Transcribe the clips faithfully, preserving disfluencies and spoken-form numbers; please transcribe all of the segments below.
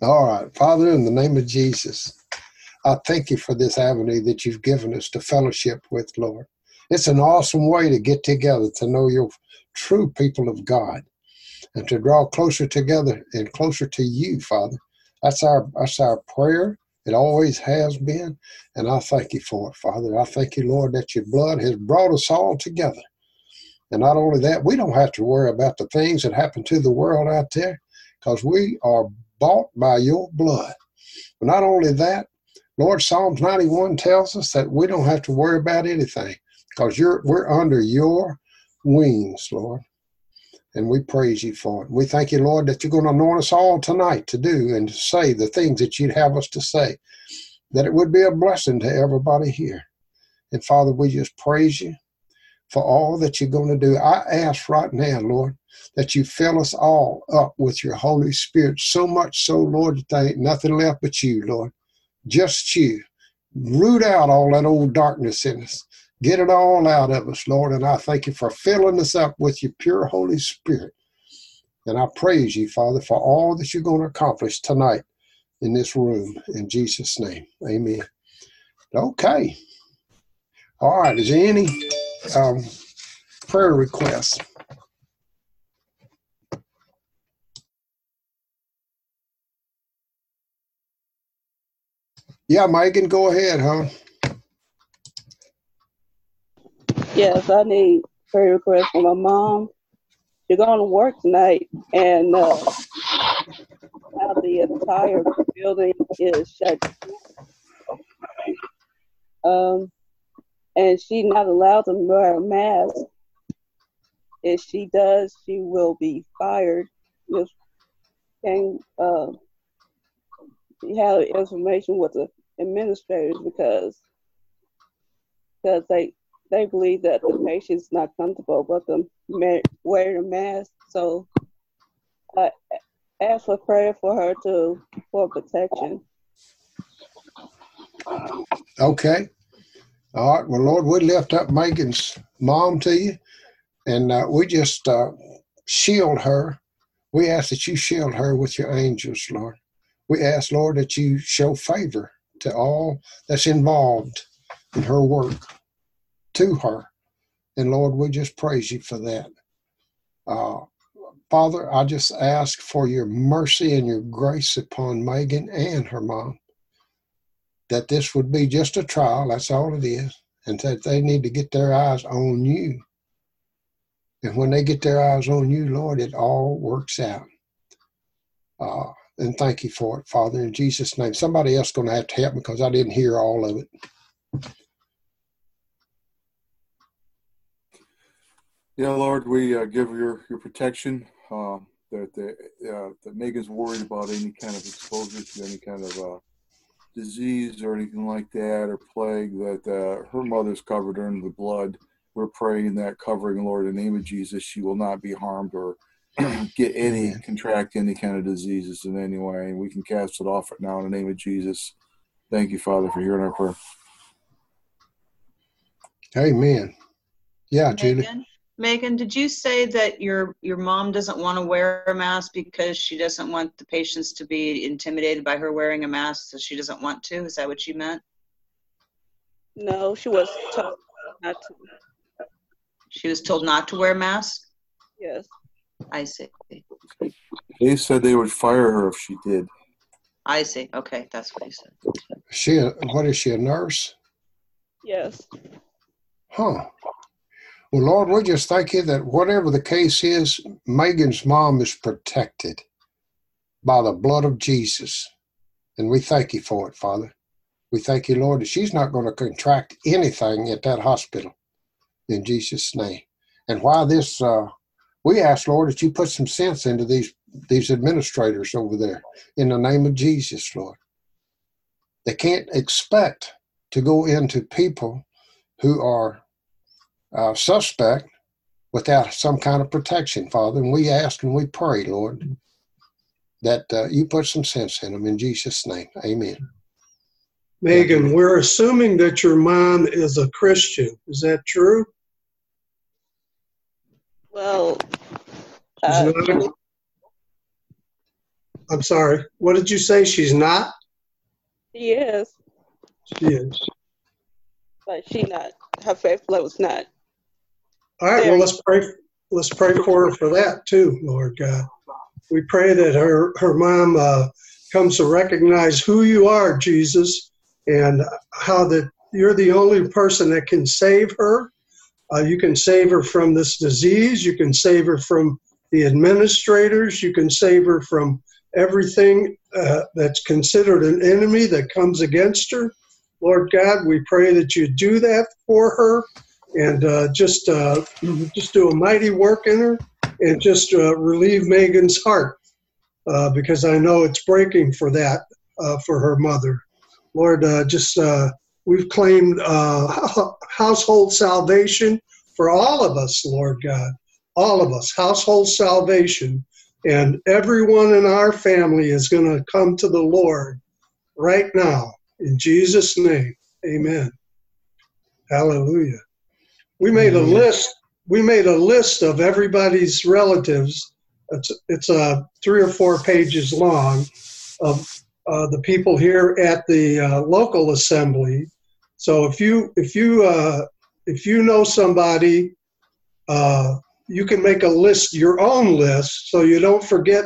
All right. Father, in the name of Jesus, I thank you for this avenue that you've given us to fellowship with, Lord. It's an awesome way to get together, to know your true people of God, and to draw closer together and closer to you, Father. That's our that's our prayer. It always has been, and I thank you for it, Father. I thank you, Lord, that your blood has brought us all together. And not only that, we don't have to worry about the things that happen to the world out there, because we are bought by your blood. But not only that, Lord, Psalms ninety-one tells us that we don't have to worry about anything, because you're we're under your wings, Lord. And we praise you for it. We thank you, Lord, that you're going to anoint us all tonight to do and to say the things that you'd have us to say, that it would be a blessing to everybody here. And Father, we just praise you for all that you're going to do. I ask right now, Lord, that you fill us all up with your Holy Spirit, so much so, Lord, that there ain't nothing left but you, Lord. Just you. Root out all that old darkness in us. Get it all out of us, Lord, and I thank you for filling us up with your pure Holy Spirit. And I praise you, Father, for all that you're going to accomplish tonight in this room. In Jesus' name, amen. Okay. All right. Is there any um, prayer requests? Yeah, Megan, go ahead, huh? Yes, I need prayer requests for my mom. She's going to work tonight, and uh, now the entire building is shut down. Um, and she's not allowed to wear a mask. If she does, she will be fired. If can uh, she have information with the administrators because because they. They believe that the patient's not comfortable with them wearing a mask. So I ask for prayer for her to for protection. Okay. All right. Well, Lord, we lift up Megan's mom to you, and uh, we just uh, shield her. We ask that you shield her with your angels, Lord. We ask, Lord, that you show favor to all that's involved in her work, to her. And Lord, we just praise you for that. Uh, Father, I just ask for your mercy and your grace upon Megan and her mom, that this would be just a trial, that's all it is, and that they need to get their eyes on you. And when they get their eyes on you, Lord, it all works out. Uh, and thank you for it, Father, in Jesus' name. Somebody else is going to have to help me because I didn't hear all of it. Yeah, Lord, we uh, give your your protection. Uh, that that, uh, that Megan's worried about any kind of exposure to any kind of uh, disease or anything like that, or plague. That uh, her mother's covered her in the blood. We're praying that covering, Lord, in the name of Jesus, she will not be harmed or get any Amen. contract any kind of diseases in any way. And we can cast it off right now in the name of Jesus. Thank you, Father, for hearing our prayer. Amen. Yeah, Megan? Julie. Megan, did you say that your your mom doesn't want to wear a mask because she doesn't want the patients to be intimidated by her wearing a mask, so she doesn't want to? Is that what you meant? No, she was told not to. She was told not to wear a mask? Yes. I see. They said they would fire her if she did. I see. Okay, that's what he said. She, what is she, a nurse? Yes. Huh. Well, Lord, we just thank you that whatever the case is, Megan's mom is protected by the blood of Jesus. And we thank you for it, Father. We thank you, Lord, that she's not going to contract anything at that hospital in Jesus' name. And why this, uh, we ask, Lord, that you put some sense into these, these administrators over there in the name of Jesus, Lord. They can't expect to go into people who are Uh, suspect without some kind of protection, Father. And we ask and we pray, Lord, that uh, you put some sense in them in Jesus' name. Amen. Megan, yeah. We're assuming that your mom is a Christian. Is that true? Well, uh, not, I'm sorry. What did you say? She's not? She is, She is. but she not. Her faith level's not. All right, there. well, let's pray. Let's pray for her for that too, Lord God. We pray that her, her mom uh, comes to recognize who you are, Jesus, and how that you're the only person that can save her. Uh, you can save her from this disease. You can save her from the administrators. You can save her from everything uh, that's considered an enemy that comes against her. Lord God, we pray that you do that for her and uh, just uh, just do a mighty work in her and just uh, relieve Megan's heart uh, because I know it's breaking for that, uh, for her mother. Lord, uh, just uh, we've claimed uh, household salvation for all of us, Lord God, all of us, household salvation. And everyone in our family is going to come to the Lord right now. In Jesus' name, amen. Hallelujah. We made a list. We made a list of everybody's relatives. It's it's uh, three or four pages long of uh, the people here at the uh, local assembly. So if you if you uh, if you know somebody, uh, you can make a list, your own list, so you don't forget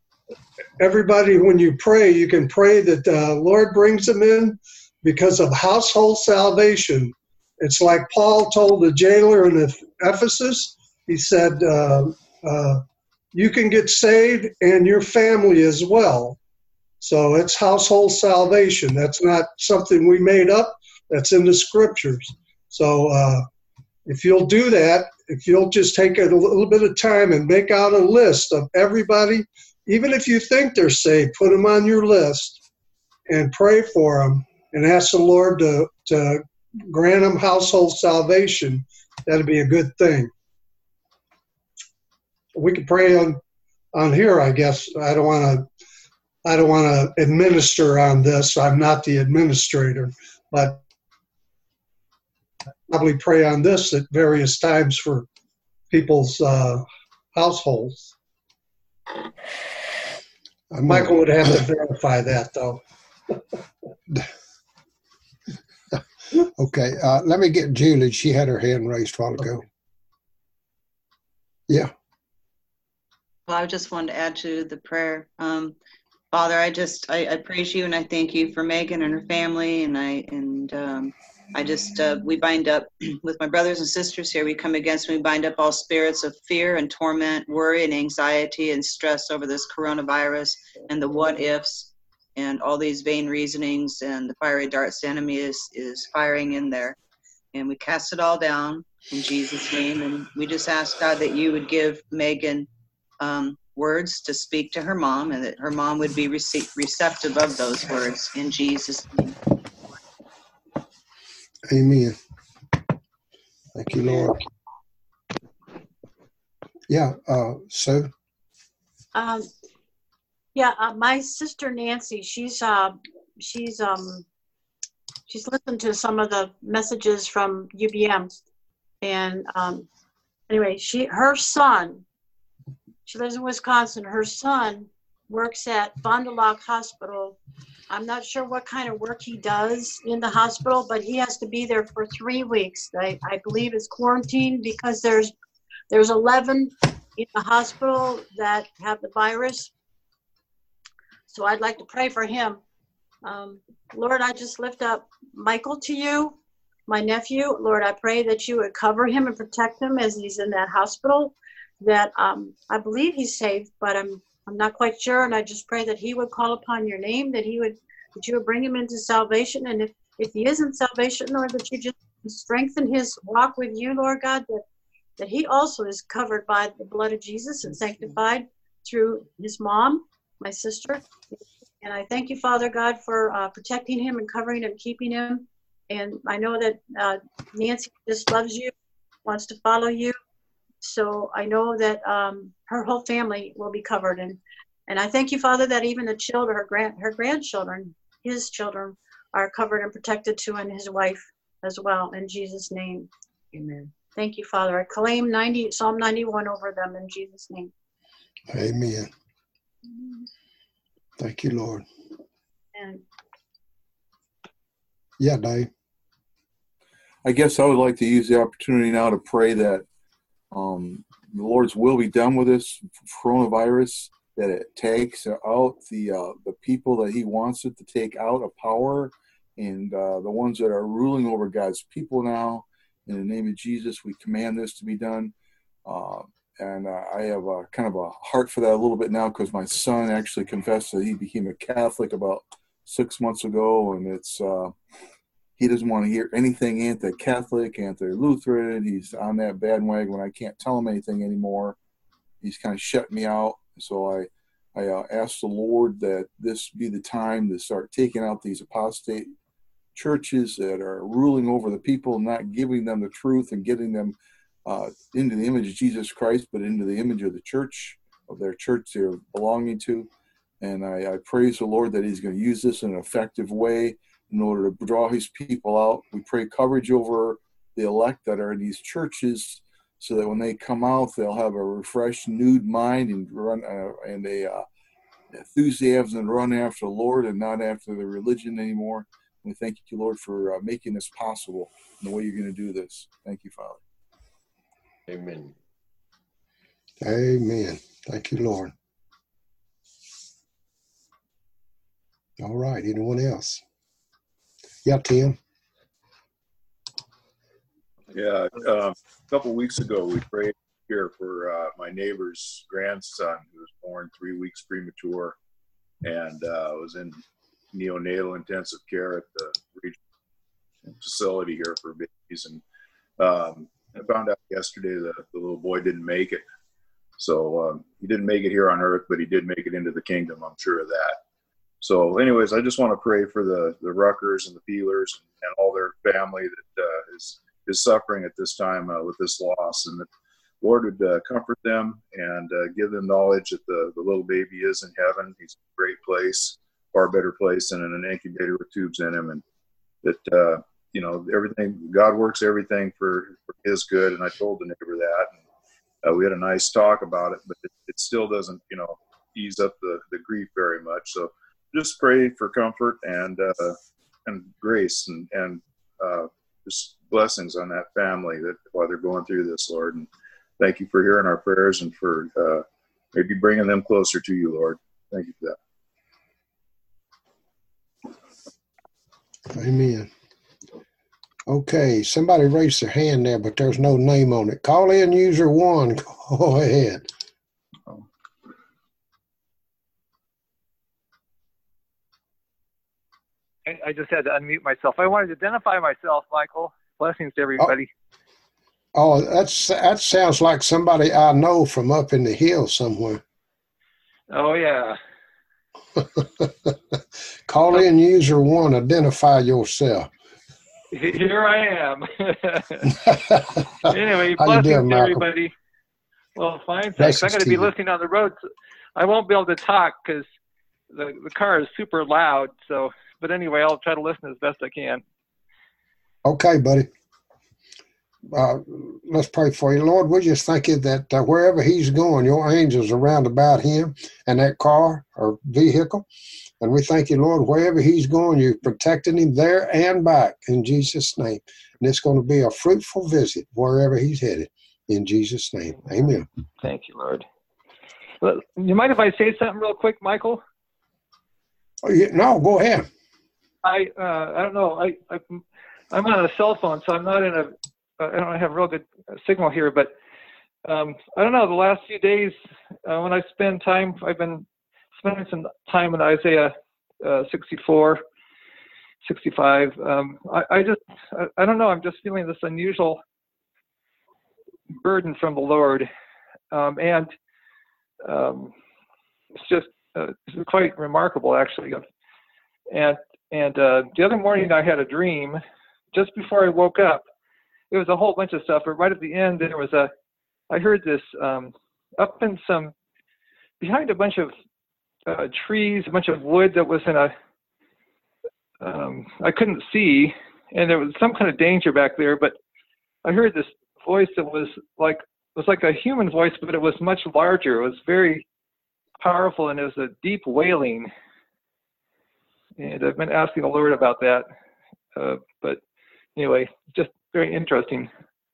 everybody. When you pray, you can pray that uh, Lord brings them in because of household salvation. It's like Paul told the jailer in Ephesus. He said, uh, uh, you can get saved and your family as well. So it's household salvation. That's not something we made up. That's in the scriptures. So uh, if you'll do that, if you'll just take a little bit of time and make out a list of everybody, even if you think they're saved, put them on your list and pray for them and ask the Lord to, to grant them household salvation. That'd be a good thing. We could pray on, on here, I guess. I don't want to I don't want to administer on this. I'm not the administrator, but probably pray on this at various times for people's uh, households. Michael would have to verify that, though. Okay, uh, let me get Julie. She had her hand raised a while ago. Yeah. Well, I just wanted to add to the prayer. Um, Father, I just I, I praise you and I thank you for Megan and her family, and I and um, I just uh, we bind up with my brothers and sisters here. We come against we bind up all spirits of fear and torment, worry and anxiety and stress over this coronavirus and the what ifs and all these vain reasonings and the fiery darts the enemy is is firing in there, and we cast it all down in Jesus' name. And we just ask God that you would give Megan Um, words to speak to her mom, and that her mom would be rece- receptive of those words in Jesus' name. Amen. Thank you, Lord. Yeah, uh, so. Um, yeah, uh, my sister Nancy, she's uh, she's um, she's listened to some of the messages from U B M, and um, anyway, she her son. She lives in Wisconsin. Her son works at Fond du Lac Hospital. I'm not sure what kind of work he does in the hospital, but he has to be there for three weeks. I, I believe it's quarantined because there's there's eleven in the hospital that have the virus. So I'd like to pray for him. Um, Lord, I just lift up Michael to you, my nephew. Lord, I pray that you would cover him and protect him as he's in that hospital. That um, I believe he's saved, but I'm I'm not quite sure. And I just pray that he would call upon your name, that he would that you would bring him into salvation. And if, if he isn't salvation, Lord, that you just strengthen his walk with you, Lord God, that, that he also is covered by the blood of Jesus and sanctified through his mom, my sister. And I thank you, Father God, for uh, protecting him and covering him, keeping him. And I know that uh, Nancy just loves you, wants to follow you. So I know that um, her whole family will be covered. And, and I thank you, Father, that even the children, her grand, her grandchildren, his children are covered and protected too, and his wife as well. In Jesus' name, amen. Thank you, Father. I claim ninety, Psalm ninety-one over them in Jesus' name. Amen. Thank you, Lord. And Yeah, Dave. I guess I would like to use the opportunity now to pray that um, the Lord's will be done with this coronavirus, that it takes out the uh, the people that he wants it to take out of power, and uh, the ones that are ruling over God's people now. In the name of Jesus, we command this to be done. Uh, and uh, I have a, kind of a heart for that a little bit now, because my son actually confessed that he became a Catholic about six months ago, and it's uh, he doesn't want to hear anything anti-Catholic, anti-Lutheran. He's on that bandwagon when I can't tell him anything anymore. He's kind of shut me out. So I, I uh, asked the Lord that this be the time to start taking out these apostate churches that are ruling over the people, not giving them the truth and getting them uh, into the image of Jesus Christ, but into the image of the church, of their church they're belonging to. And I, I praise the Lord that he's going to use this in an effective way in order to draw his people out. We pray coverage over the elect that are in these churches, so that when they come out, they'll have a refreshed, renewed mind and run uh, and a uh, enthusiasm and run after the Lord and not after the religion anymore. We thank you, Lord, for uh, making this possible and the way you're going to do this. Thank you, Father. Amen. Amen. Thank you, Lord. All right. Anyone else? Yeah, Tim. Yeah, uh, a couple weeks ago, we prayed here for uh, my neighbor's grandson, who was born three weeks premature and uh, was in neonatal intensive care at the regional facility here for babies. And um, I found out yesterday that the little boy didn't make it. So um, he didn't make it here on earth, but he did make it into the kingdom. I'm sure of that. So anyways, I just want to pray for the, the Ruckers and the Peelers and, and all their family that uh, is is suffering at this time uh, with this loss, and that the Lord would uh, comfort them and uh, give them knowledge that the, the little baby is in heaven. He's in a great place, far better place than in an incubator with tubes in him, and that, uh, you know, everything, God works everything for, for his good. And I told the neighbor that, and uh, we had a nice talk about it, but it, it still doesn't, you know, ease up the, the grief very much. So just pray for comfort and, uh, and grace and, and, uh, just blessings on that family that while they're going through this, Lord. And thank you for hearing our prayers and for uh, maybe bringing them closer to you, Lord. Thank you for that. Amen. Okay, somebody raised their hand there, but there's no name on it. Call in user one. Go ahead. I just had to unmute myself. I wanted to identify myself, Michael. Blessings to everybody. Oh, oh that's that sounds like somebody I know from up in the hills somewhere. Oh, yeah. Call in user one. Identify yourself. Here I am. Anyway, How blessings you doing, to Malcolm? Everybody. Well, fine, thanks. Blessings I'm going to to be you. listening on the road. I won't be able to talk because the, the car is super loud. So, but anyway, I'll try to listen as best I can. Okay, buddy. Uh, let's pray for you. Lord, we just thank you that uh, wherever he's going, your angels are round about him and that car or vehicle. And we thank you, Lord, wherever he's going, you're protecting him there and back in Jesus' name. And it's going to be a fruitful visit wherever he's headed in Jesus' name. Amen. Thank you, Lord. Well, you mind if I say something real quick, Michael? Oh, yeah, no, go ahead. I uh, I don't know. I, I I'm on a cell phone, so I'm not in a. I don't have real good signal here, but um, I don't know. The last few days, uh, when I spend time, I've been spending some time in Isaiah uh, sixty-four, sixty-five. Um, I, I just, I, I don't know. I'm just feeling this unusual burden from the Lord, um, and um, it's just uh, it's quite remarkable, actually. And and uh, the other morning, I had a dream. Just before I woke up, it was a whole bunch of stuff. But right at the end, there was a. I heard this um, up in some behind a bunch of uh, trees, a bunch of wood that was in a. Um, I couldn't see, and there was some kind of danger back there. But I heard this voice that was like it was like a human voice, but it was much larger. It was very powerful, and it was a deep wailing. and I've been asking the Lord about that. Uh, but anyway, just very interesting.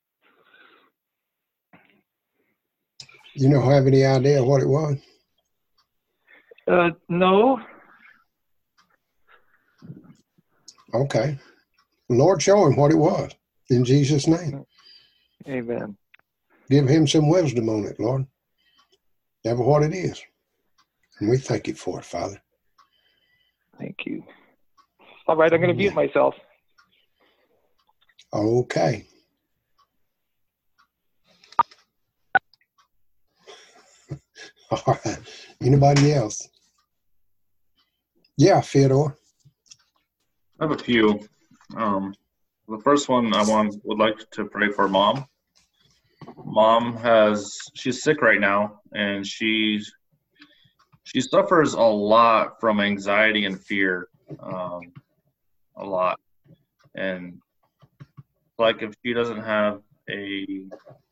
You don't have any idea what it was? Uh, no. Okay. Lord, show him what it was in Jesus' name. Amen. Give him some wisdom on it, Lord. Ever what it is. And we thank you for it, Father. Thank you. All right, I'm going to mute myself. Okay. All right. Anybody else? Yeah, Theodore. I have a few. Um, the first one I want would like to pray for Mom. Mom has she's sick right now, and she's she suffers a lot from anxiety and fear, um, a lot. And like if she doesn't have a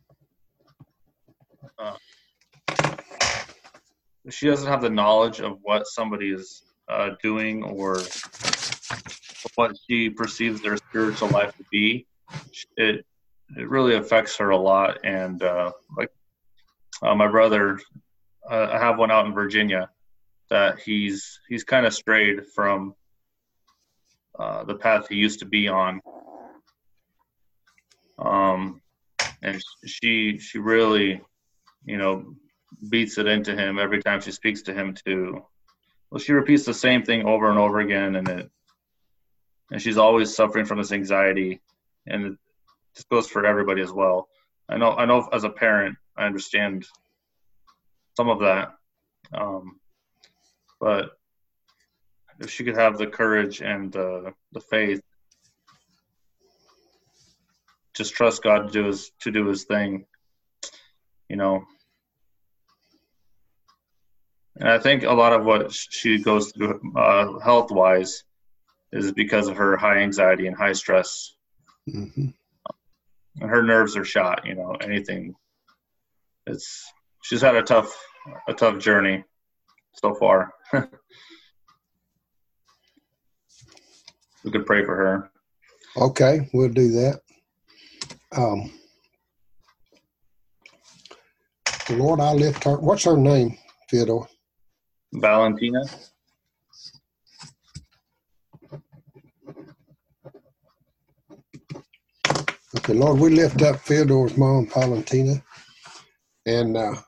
uh, if she doesn't have the knowledge of what somebody is uh, doing or what she perceives their spiritual life to be, it it really affects her a lot. And uh, like uh, my brother, uh, I have one out in Virginia that he's he's kind of strayed from uh, the path he used to be on. Um, and she she really, you know, beats it into him every time she speaks to him. To well, she repeats the same thing over and over again, and it and she's always suffering from this anxiety, and it just goes for everybody as well. I know I know as a parent, I understand some of that, um, but if she could have the courage and uh, the faith, just trust God to do his to do his thing, you know. And I think a lot of what she goes through uh, health-wise is because of her high anxiety and high stress. Mm-hmm. And her nerves are shot, you know, anything. It's she's had a tough a tough journey so far. We could pray for her. Okay, we'll do that. Um, Lord, I lift her. What's her name, Theodore? Valentina. Okay, Lord, we lift up Theodore's mom, Valentina, and uh,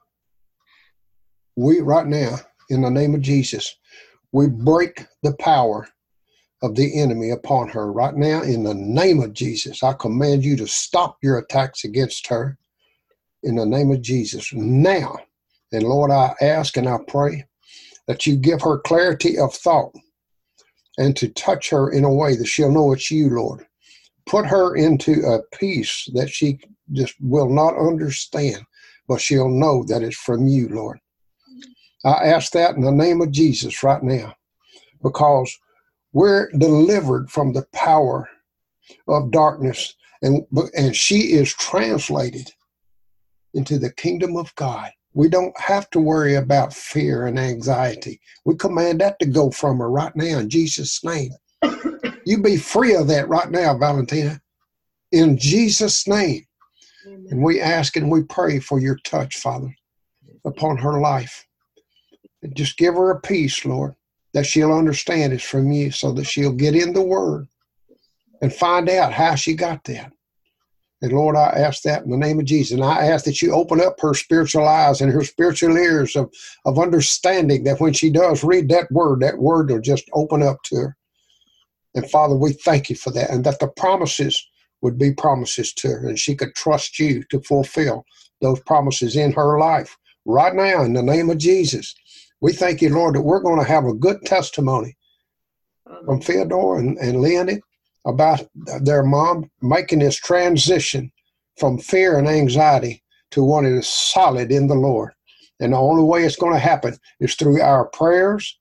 we right now, in the name of Jesus, we break the power of the enemy upon her. Right now, in the name of Jesus, I command you to stop your attacks against her in the name of Jesus now. And Lord, I ask and I pray that you give her clarity of thought and to touch her in a way that she'll know it's you, Lord. Put her into a peace that she just will not understand, but she'll know that it's from you, Lord. I ask that in the name of Jesus right now, because we're delivered from the power of darkness, and, and she is translated into the kingdom of God. We don't have to worry about fear and anxiety. We command that to go from her right now in Jesus' name. You be free of that right now, Valentina, in Jesus' name. Amen. And we ask and we pray for your touch, Father, upon her life. And just give her a peace, Lord, that she'll understand it's from you, so that she'll get in the Word and find out how she got that. And Lord, I ask that in the name of Jesus. And I ask that you open up her spiritual eyes and her spiritual ears of, of understanding, that when she does read that word, that word will just open up to her. And Father, we thank you for that, and that the promises would be promises to her, and she could trust you to fulfill those promises in her life right now in the name of Jesus. We thank you, Lord, that we're going to have a good testimony from Theodore and, and Leonie about their mom making this transition from fear and anxiety to one that is solid in the Lord. And the only way it's going to happen is through our prayers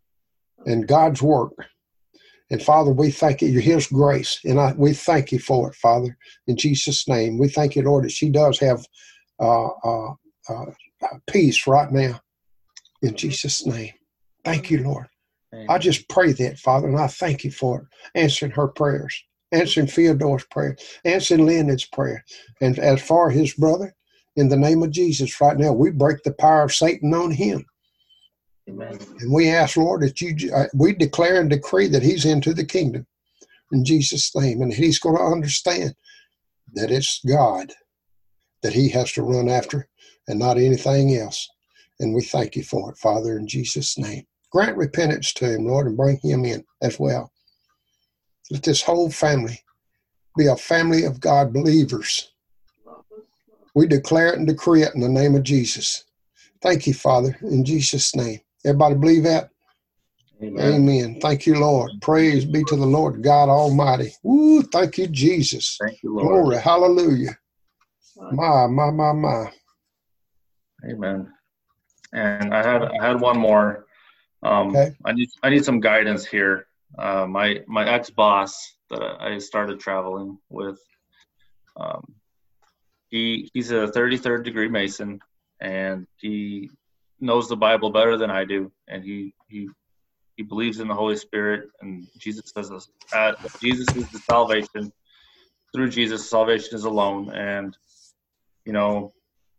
and God's work. And Father, we thank you, His grace, and I, we thank you for it, Father, in Jesus' name. We thank you, Lord, that she does have uh, uh, uh, peace right now, in Jesus' name. Thank you, Lord. Amen. I just pray that, Father, and I thank you for it, answering her prayers, answering Theodore's prayer, answering Leonard's prayer. And as far as his brother, in the name of Jesus, right now, we break the power of Satan on him. Amen. And we ask, Lord, that you, uh, we declare and decree that he's into the kingdom in Jesus' name. And he's going to understand that it's God that he has to run after and not anything else. And we thank you for it, Father, in Jesus' name. Grant repentance to him, Lord, and bring him in as well. Let this whole family be a family of God believers. We declare it and decree it in the name of Jesus. Thank you, Father, in Jesus' name. Everybody believe that? Amen. Amen. Thank you, Lord. Praise be to the Lord God Almighty. Woo, thank you, Jesus. Thank you, Lord. Glory, hallelujah. My, my, my, my. Amen. And I had I had one more. Um, Okay. I need I need some guidance here. Uh, my my ex boss that I started traveling with. Um, he he's a thirty-third degree Mason, and he knows the Bible better than I do, and he he he believes in the Holy Spirit, and Jesus says this, uh, Jesus is the salvation. Through Jesus, salvation is alone, and you know,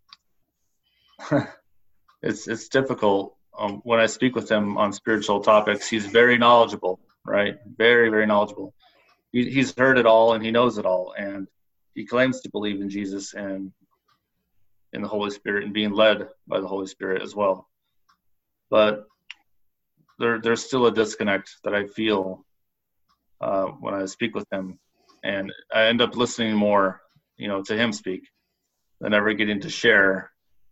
it's it's difficult. Um, when I speak with him on spiritual topics, he's very knowledgeable, right? Very, very knowledgeable. He, he's heard it all and he knows it all, and he claims to believe in Jesus and in the Holy Spirit and being led by the Holy Spirit as well. But there, there's still a disconnect that I feel uh, when I speak with him, and I end up listening more, you know, to him speak than ever getting to share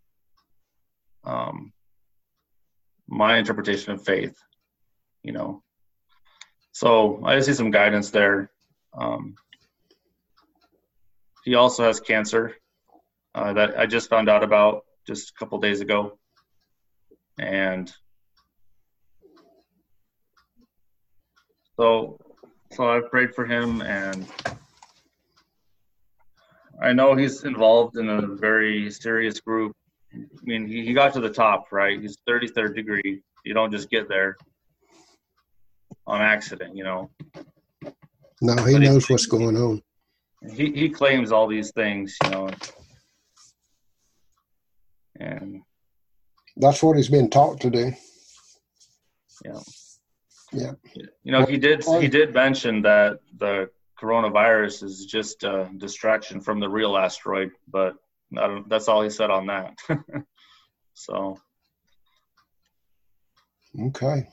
um, my interpretation of faith, you know. So I just see some guidance there. Um, he also has cancer uh, that I just found out about just a couple days ago. And so, so I've prayed for him, and I know he's involved in a very serious group. I mean, he, he got to the top, right? He's thirty-third degree. You don't just get there on accident, you know. No, he But he- knows what's going on. He he claims all these things, you know. And That's what he's been taught to do. yeah. Yeah. You know, he did he did mention that the coronavirus is just a distraction from the real asteroid, but I don't, that's all he said on that. So Okay.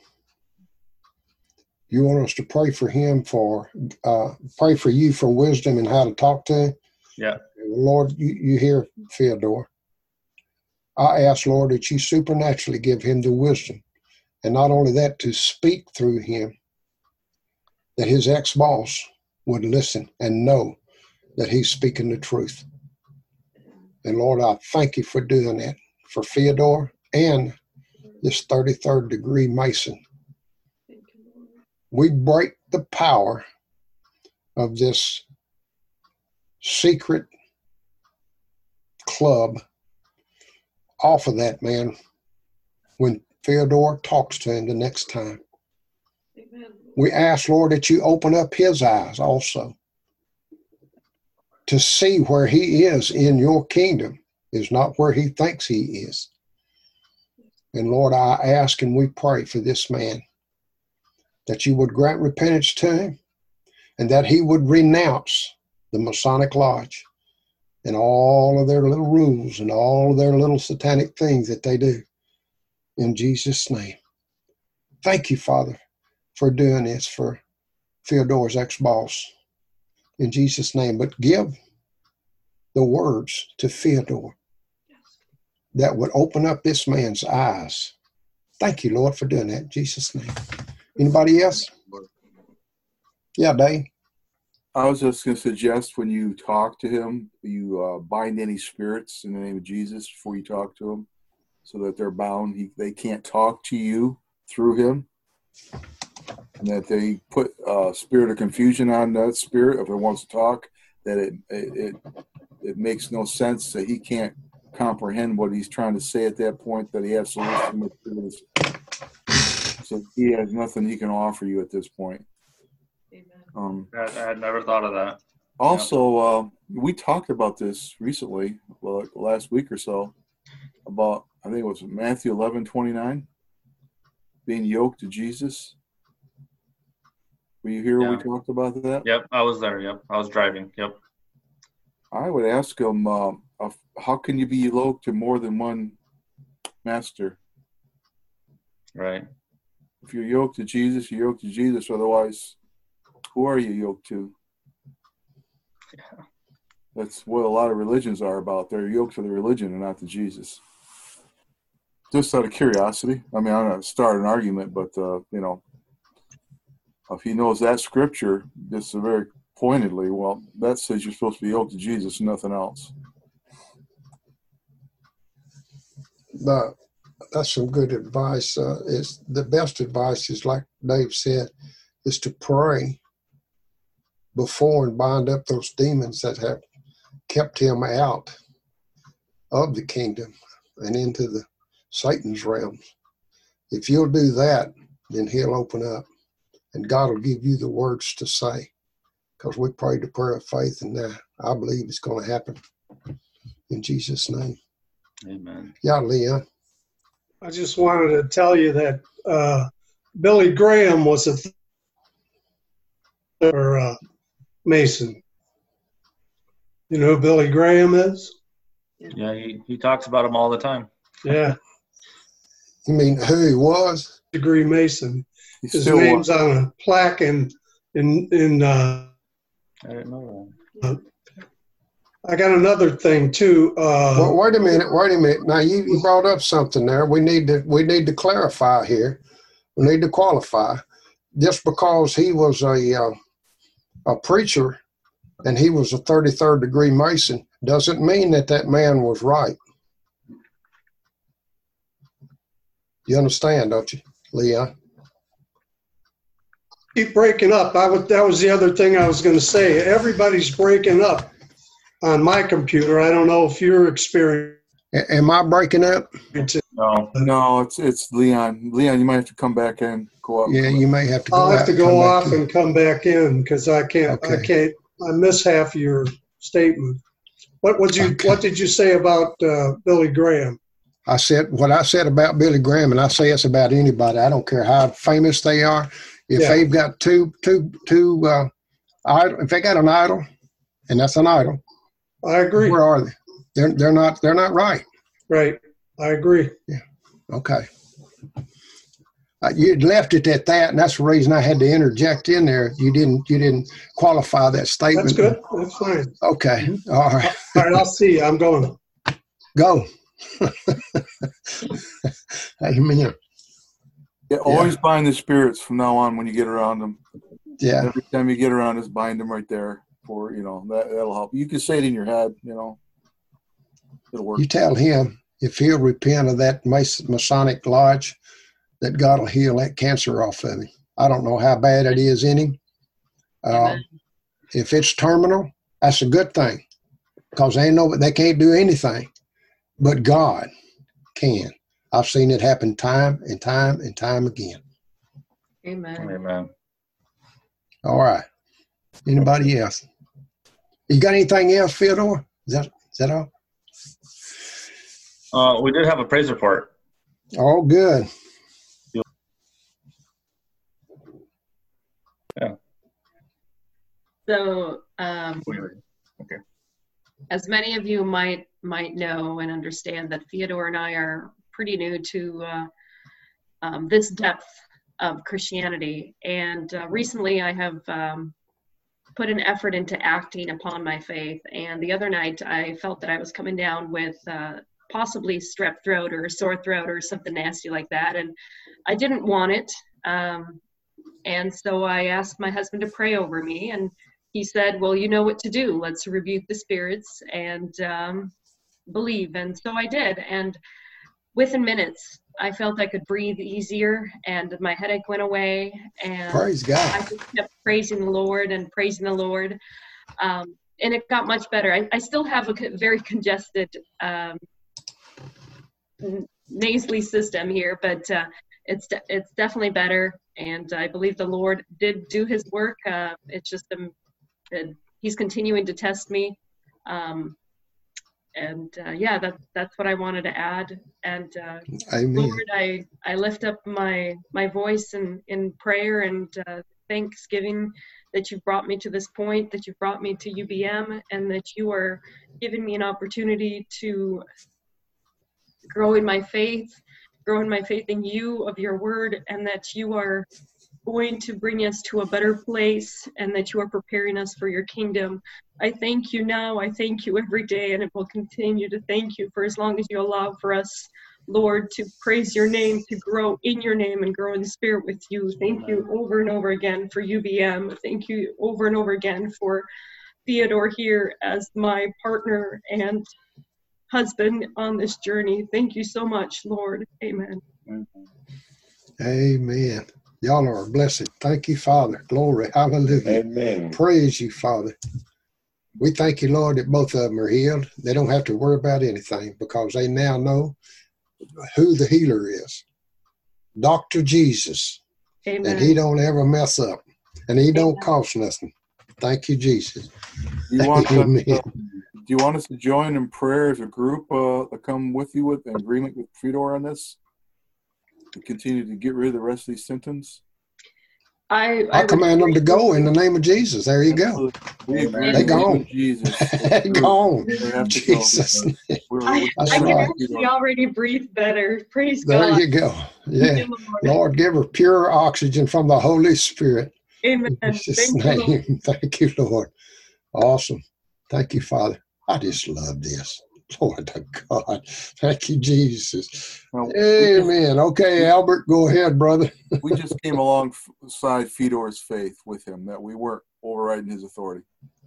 You want us to pray for him for, uh, pray for you for wisdom and how to talk to him? yeah, Lord, you, you hear Theodore. I ask, Lord, that you supernaturally give him the wisdom. And not only that, to speak through him, that his ex-boss would listen and know that he's speaking the truth. And Lord, I thank you for doing that for Theodore and this thirty-third degree Mason. We break the power of this secret club off of that man when Theodore talks to him the next time. We ask, Lord, that you open up his eyes also to see where he is in your kingdom is not where he thinks he is. And Lord, I ask and we pray for this man that you would grant repentance to him and that he would renounce the Masonic Lodge and all of their little rules and all of their little satanic things that they do. In Jesus' name. Thank you, Father, for doing this for Theodore's ex-boss. In Jesus' name. But give the words to Theodore that would open up this man's eyes. Thank you, Lord, for doing that. In Jesus' name. Anybody else? Yeah, Dave. I was just going to suggest when you talk to him, you uh, bind any spirits in the name of Jesus before you talk to him, so that they're bound. He, they can't talk to you through him, and that they put a uh, spirit of confusion on that spirit if it wants to talk. That it it it, it makes no sense, that he can't comprehend what he's trying to say at that point. That he has solution. that he has nothing he can offer you at this point. Amen. Um, I, I had never thought of that. also, uh, we talked about this recently, well, like last week or so, about, I think it was Matthew eleven twenty-nine, being yoked to Jesus. Were you here when Yeah. we talked about that? Yep, I was there. Yep, I was driving. Yep. I would ask him, uh, of how can you be yoked to more than one master? Right. If you're yoked to Jesus, you're yoked to Jesus. Otherwise, who are you yoked to? Yeah. That's what a lot of religions are about. They're yoked to the religion and not to Jesus. Just out of curiosity. I mean, I'm not start an argument, but, uh, you know, if he knows that scripture, just very pointedly, well, that says you're supposed to be yoked to Jesus and nothing else. But that's some good advice. Uh, it's the best advice is, like Dave said, is to pray before and bind up those demons that have kept him out of the kingdom and into the Satan's realms. If you'll do that, then he'll open up and God will give you the words to say, because we prayed the prayer of faith, and uh, I believe it's going to happen in Jesus' name. Amen. Yeah, Leon. I just wanted to tell you that uh, Billy Graham was a th- or uh, Mason. You know who Billy Graham is? Yeah, he, he talks about him all the time. Yeah, You mean who he was? degree Mason. He's His still name's on a plaque in in in. Uh, I didn't know I got another thing too. Uh, Well, wait a minute, wait a minute. Now you, you brought up something there. We need to we need to clarify here. We need to qualify. Just because he was a uh, a preacher and he was a thirty-third degree Mason doesn't mean that that man was right. You understand, don't you, Leon? keep breaking up. I would. That was the other thing I was going to say. Everybody's breaking up on my computer. I don't know if you're experiencing. A- am I breaking up? it. No. No, it's it's Leon. Leon, you might have to come back in. Go up. Yeah, you may have to go I'll have out to and go come back off in. and come back in because I can't. I Okay. can't. I miss half your statement. What would you? Okay. What did you say about uh, Billy Graham? I said what I said about Billy Graham, and I say it's about anybody. I don't care how famous they are. If Yeah. they've got two, two, two, uh, idol, if they got an idol, and that's an idol, I agree. where are they? They're they're not they're not right. Right. I agree. Okay. Uh, you left it at that, and that's the reason I had to interject in there. You didn't you didn't qualify that statement. That's good. That's fine. Okay. All right. All right. I'll see you. I'm going. Go. Amen. Yeah, always bind the spirits from now on when you get around them. Yeah. Every time you get around us, bind them right there. For you know that that'll help. You can say it in your head. You know, it'll work. You tell him if he'll repent of that Mas- Masonic lodge, that God will heal that cancer off of him. I don't know how bad it is in him. Uh, if it's terminal, that's a good thing, because they know they can't do anything, but God can. I've seen it happen time and time and time again. Amen. Amen. All right. Anybody else? You got anything else, Theodore? Is that is that all? Uh, we did have a praise report. All good. Yeah. So, um, Okay. as many of you might might know and understand, that Theodore and I are pretty new to uh, um, this depth of Christianity, and uh, recently I have um, put an effort into acting upon my faith. And the other night I felt that I was coming down with uh, possibly strep throat or sore throat or something nasty like that, and I didn't want it. Um, and so I asked my husband to pray over me, and he said, well, you know what to do. Let's rebuke the spirits and um, believe. And so I did. And within minutes, I felt I could breathe easier, and my headache went away. And Praise I God. just kept praising the Lord and praising the Lord. Um, and it got much better. I, I still have a co- very congested um, n- nasally system here, but uh, it's de- it's definitely better, and I believe the Lord did do His work. Uh, it's just um, it, He's continuing to test me, um, and uh, yeah, that that's what I wanted to add. And uh, Amen. Lord, I I lift up my my voice in in prayer and uh, thanksgiving that you've brought me to this point, that you've brought me to U B M, and that you are giving me an opportunity to grow in my faith, grow in my faith in you, of your word, and that you are going to bring us to a better place, and that you are preparing us for your kingdom. I thank you now. I thank you every day, and it will continue to thank you for as long as you allow for us, Lord, to praise your name, to grow in your name and grow in the spirit with you. Thank you over and over again for U B M. Thank you over and over again for Theodore here as my partner and husband on this journey. Thank you so much, Lord. Amen. Amen. Y'all are blessed. Thank you, Father. Glory. Hallelujah. Amen. Praise you, Father. We thank you, Lord, that both of them are healed. They don't have to worry about anything because they now know who the healer is. Doctor Jesus. Amen. And he don't ever mess up. And he don't Amen. cost nothing. Thank you, Jesus. Do you want us, Amen. uh, do you want us to join in prayer as a group uh, to come with you with an agreement with Fedor on this? To continue to get rid of the rest of these symptoms? I, I I command them to would go in the name of Jesus. There you go. We agree in They the name gone. of Jesus. They gone. They have to Jesus' go. name. We're, I, we're That's I can right. actually already breathe better. Praise There God. you go. Yeah. Thank you, Lord. Lord, give her pure oxygen from the Holy Spirit. Amen. In Jesus' Thank you, Lord. name. Thank you, Lord. Awesome. Thank you, Father. I just love this. Lord to God. Thank you, Jesus. Now, we just, Amen. Okay, Albert, go ahead, brother. we just came alongside Fedor's faith with him, that we weren't overriding his authority.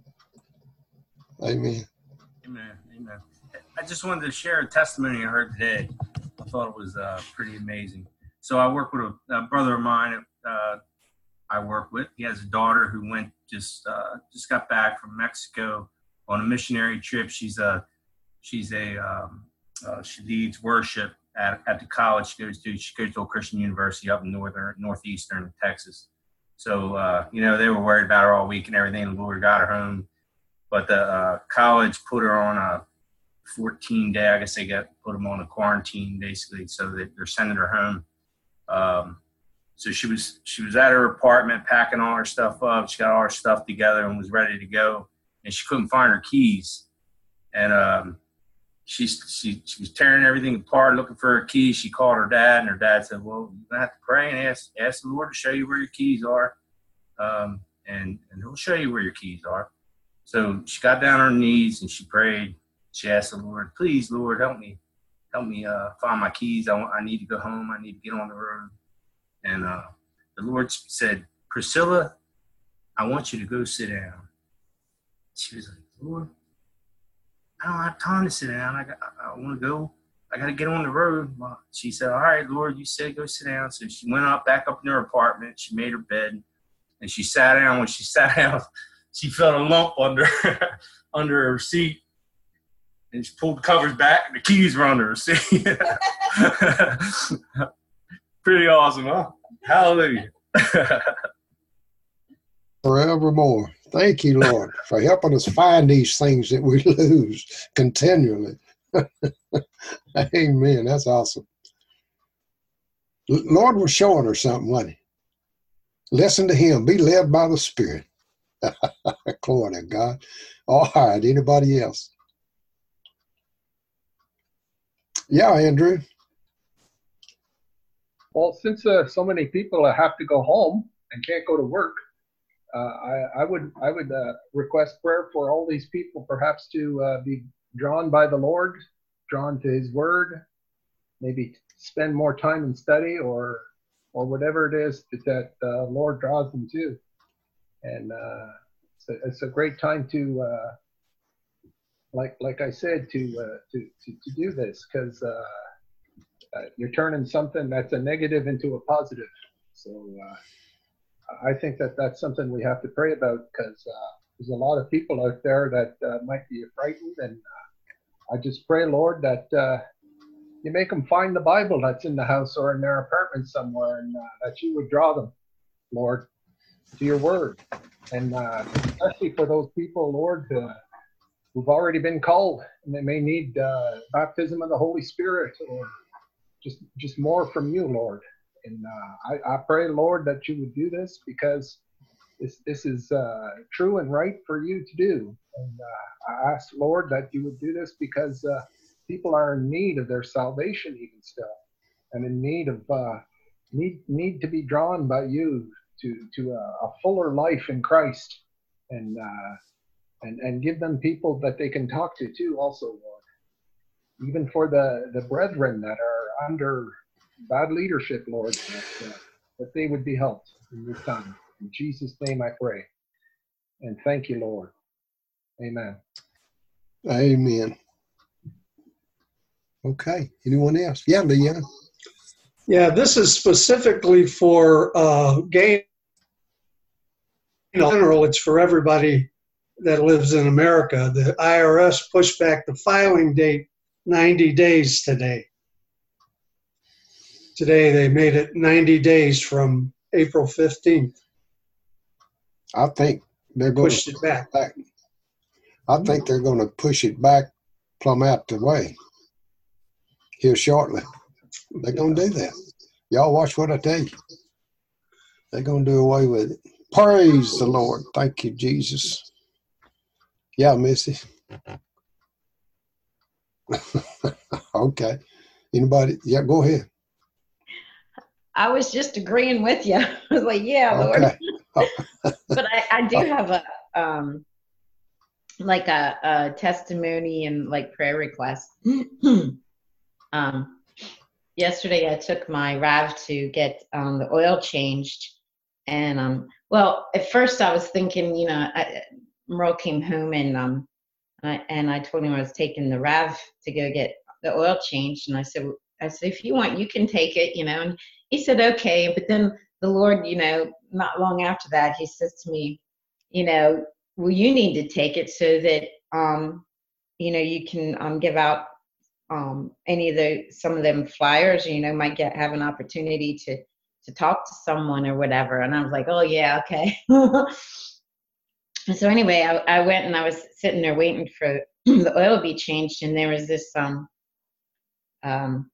Amen. Amen. Amen. I just wanted to share a testimony I heard today. I thought it was uh, pretty amazing. So I work with a, a brother of mine uh, I work with. He has a daughter who went just uh, just got back from Mexico on a missionary trip. She's a she's a um, uh, she leads worship at, at the college she goes to. She goes to a Christian university up in northern northeastern Texas. So uh, you know, they were worried about her all week and everything. The Lord got her home, but the uh, college put her on a fourteen day. I guess they got put them on a quarantine basically, so that they're sending her home. Um, so she was she was at her apartment packing all her stuff up. She got all her stuff together and was ready to go, and she couldn't find her keys. And um, she she she was tearing everything apart looking for her keys. She called her dad, and her dad said, "Well, you're gonna have to pray and ask ask the Lord to show you where your keys are, um, and and He'll show you where your keys are." So she got down on her knees and she prayed. She asked the Lord, "Please, Lord, help me, help me uh, find my keys. I want, I need to go home. I need to get on the road." And uh, the Lord said, "Priscilla, I want you to go sit down." She was like, "Lord, I don't have time to sit down. I got, I, I want to go. I got to get on the road." Well, she said, "All right, Lord, you said go sit down." So she went up back up in her apartment. She made her bed, and she sat down. When she sat down, she felt a lump under under her seat. And she pulled the covers back, and the keys were under her seat. Pretty awesome, huh? Hallelujah. Forevermore. Thank you, Lord, for helping us find these things that we lose continually. Amen. That's awesome. L- Lord was showing her something, wasn't he? Listen to him. Be led by the Spirit. Glory to God. All right. Anybody else? Yeah, Andrew. Well, since uh, so many people have to go home and can't go to work, uh, I, I would I would uh, request prayer for all these people, perhaps to uh, be drawn by the Lord, drawn to His Word, maybe spend more time in study, or or whatever it is that that uh, Lord draws them to. And uh, it's, a, it's a great time to, uh, like like I said, to uh, to, to to do this, because uh, uh, you're turning something that's a negative into a positive. So uh, I think that that's something we have to pray about, because uh, there's a lot of people out there that uh, might be frightened, and uh, I just pray, Lord, that uh, you make them find the Bible that's in the house or in their apartment somewhere, and uh, that you would draw them, Lord, to your word. And uh, especially for those people, Lord, uh, who've already been called, and they may need uh, baptism of the Holy Spirit or just just more from you, Lord. And uh, I, I pray, Lord, that you would do this because this this is uh, true and right for you to do. And uh, I ask, Lord, that you would do this because uh, people are in need of their salvation even still, and in need of uh, need need to be drawn by you to to a, a fuller life in Christ, and uh, and and give them people that they can talk to too, also, Lord. Even for the the brethren that are under bad leadership, Lord, that, uh, that they would be helped in this time. In Jesus' name, I pray, and thank you, Lord. Amen. Amen. Okay. Anyone else? Yeah, Leanna. Yeah, this is specifically for uh, gay. In general, it's for everybody that lives in America. The I R S pushed back the filing date ninety days today. Today they made it ninety days from April fifteenth. I think they're going Pushed to it back. back. I think they're going to push it back plumb out the way here shortly. They're going to do that. Y'all watch what I tell you. They're going to do away with it. Praise the Lord. Thank you, Jesus. Yeah, Missy. Okay. Anybody? Yeah, go ahead. I was just agreeing with you. I was like, yeah, Lord. Okay. But I, I do have a um like a, a testimony and like prayer request. um yesterday I took my Rav to get um the oil changed, and um well at first I was thinking, you know, I, Merle came home and um I, and I told him I was taking the Rav to go get the oil changed, and I said I said if you want you can take it, you know, and he said okay. But then the Lord, you know, not long after that, he says to me, you know, well, you need to take it so that, um, you know, you can um, give out um, any of the, some of them flyers, you know, might get, have an opportunity to, to talk to someone or whatever. And I was like, oh yeah, okay. And so anyway, I, I went and I was sitting there waiting for the oil to be changed. And there was this, um, um,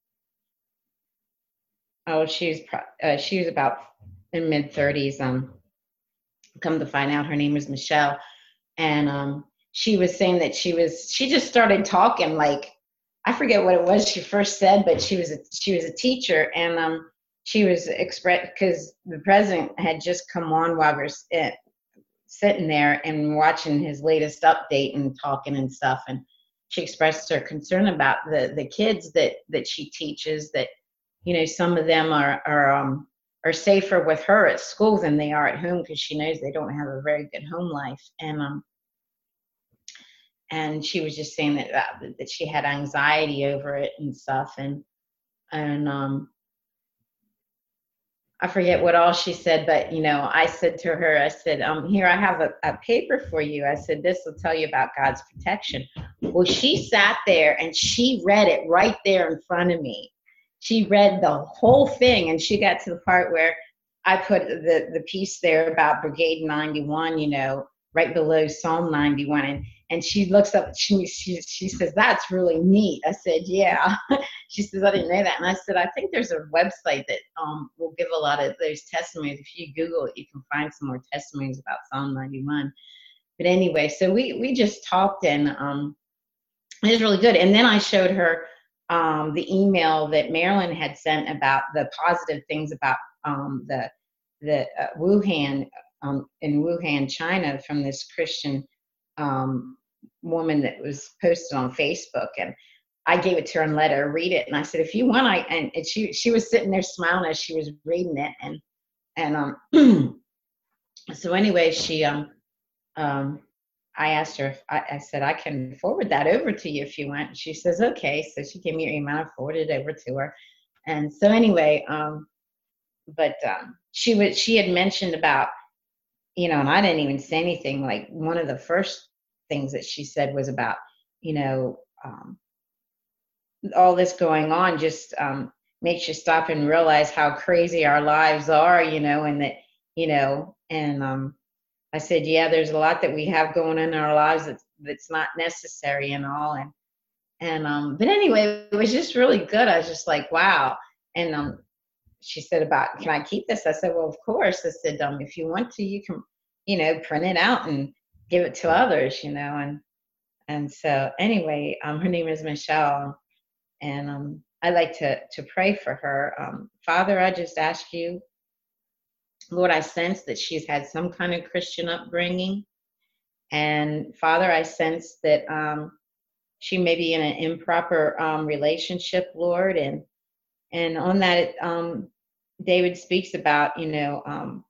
oh, she was, pro- uh, she was about in mid thirties. Um, come to find out her name was Michelle. And um, she was saying that she was, she just started talking like, I forget what it was she first said, but she was a, she was a teacher. And um, she was express because the president had just come on while we were sit, sitting there and watching his latest update and talking and stuff. And she expressed her concern about the, the kids that, that she teaches, that, you know, some of them are, are, um, are safer with her at school than they are at home because she knows they don't have a very good home life. And um, and she was just saying that uh, that she had anxiety over it and stuff. And and um, I forget what all she said, but you know, I said to her, I said, um, here I have a, a paper for you. I said, this will tell you about God's protection. Well, she sat there and she read it right there in front of me. She read the whole thing, and she got to the part where I put the, the piece there about Brigade ninety-one, you know, right below Psalm ninety-one. And, and she looks up, she, she, she says, that's really neat. I said, yeah. She says, I didn't know that. And I said, I think there's a website that um, will give a lot of those testimonies. If you Google it, you can find some more testimonies about Psalm ninety-one. But anyway, so we, we just talked, and um, it was really good. And then I showed her Um, the email that Marilyn had sent about the positive things about um, the the uh, Wuhan um, in Wuhan, China, from this Christian um, woman that was posted on Facebook, and I gave it to her and let her read it. And I said, if you want, I and, and she she was sitting there smiling as she was reading it, and and um so anyway, she um um. I asked her, if I, I said, I can forward that over to you if you want. She says, okay. So she gave me your email, I forwarded it over to her. And so anyway, um, but um, she was, she had mentioned about, you know, and I didn't even say anything. Like one of the first things that she said was about, you know, um, all this going on just um, makes you stop and realize how crazy our lives are, you know, and that, you know, and um, I said, yeah, there's a lot that we have going on in our lives that's, that's not necessary and all. And, and, um, but anyway, it was just really good. I was just like, wow. And, um, she said about, can I keep this? I said, well, of course. I said, um, if you want to, you can, you know, print it out and give it to others, you know. And, and so anyway, um, her name is Michelle. And, um, I like to, to pray for her. Um, Father, I just ask you, Lord, I sense that she's had some kind of Christian upbringing. And Father, I sense that um, she may be in an improper um, relationship, Lord. And and on that, um, David speaks about, you know, um,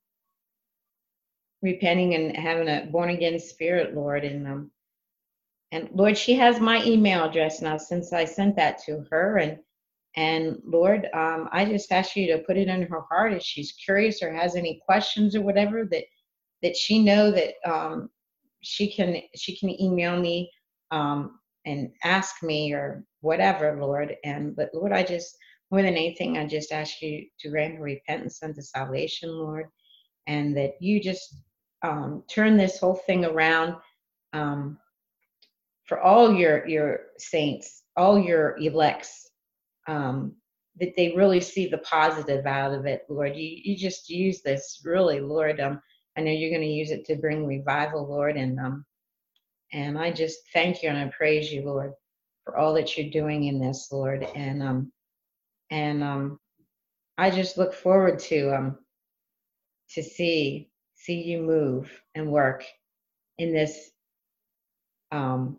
repenting and having a born again spirit, Lord. And um, and Lord, she has my email address now since I sent that to her. And And Lord, um, I just ask you to put it in her heart if she's curious or has any questions or whatever, that that she know that um, she can she can email me um, and ask me or whatever, Lord. And but Lord, I just more than anything, I just ask you to grant her repentance unto salvation, Lord, and that you just um, turn this whole thing around um, for all your your saints, all your elects. Um, that they really see the positive out of it, Lord. You you just use this really, Lord. Um, I know you're going to use it to bring revival, Lord, and um, and I just thank you and I praise you, Lord, for all that you're doing in this, Lord, and um, and um, I just look forward to um, to see see you move and work in this um,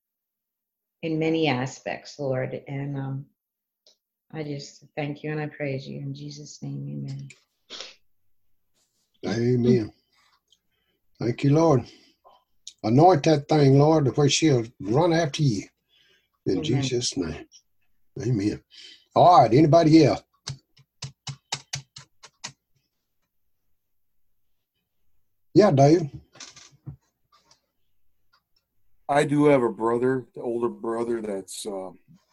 in many aspects, Lord, and um. I just thank you and I praise you in Jesus' name, amen. Amen. Thank you, Lord. Anoint that thing, Lord, where she'll run after you. In Amen. Jesus' name. Amen. All right, anybody else? Yeah, Dave. I do have a brother, the older brother, that's uh,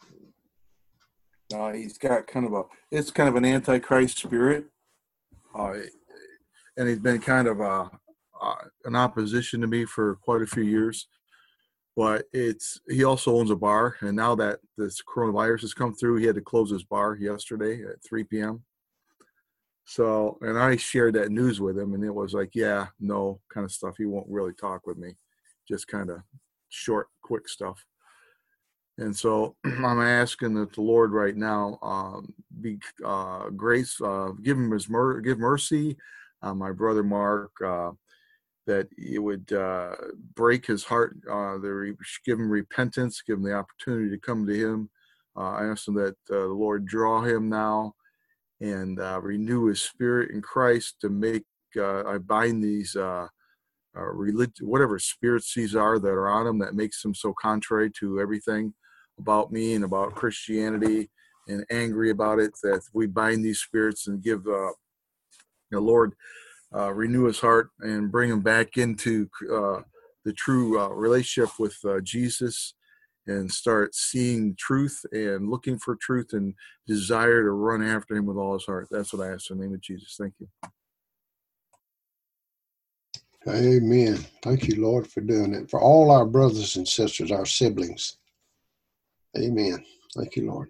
uh, he's got kind of a, it's kind of an antichrist spirit, uh, and he's been kind of a, uh, an opposition to me for quite a few years. But it's he also owns a bar, and now that this coronavirus has come through, he had to close his bar yesterday at three p.m. So, and I shared that news with him, and it was like, yeah, no kind of stuff. He won't really talk with me, just kind of short, quick stuff. And so I'm asking that the Lord right now um, be uh, grace, uh, give him his mer- give mercy. Uh, my brother Mark, uh, that it would uh, break his heart. Uh, re- give him repentance, give him the opportunity to come to him. Uh, I ask him that uh, the Lord draw him now and uh, renew his spirit in Christ to make. Uh, I bind these. Uh, Uh, religion, whatever spirits these are that are on him that makes him so contrary to everything about me and about Christianity and angry about it, that we bind these spirits and give uh, the Lord uh, renew his heart and bring him back into uh, the true uh, relationship with uh, Jesus, and start seeing truth and looking for truth and desire to run after him with all his heart. That's what I ask in the name of Jesus. Thank you. Amen. Thank you, Lord, for doing it. For all our brothers and sisters, our siblings. Amen. Thank you, Lord.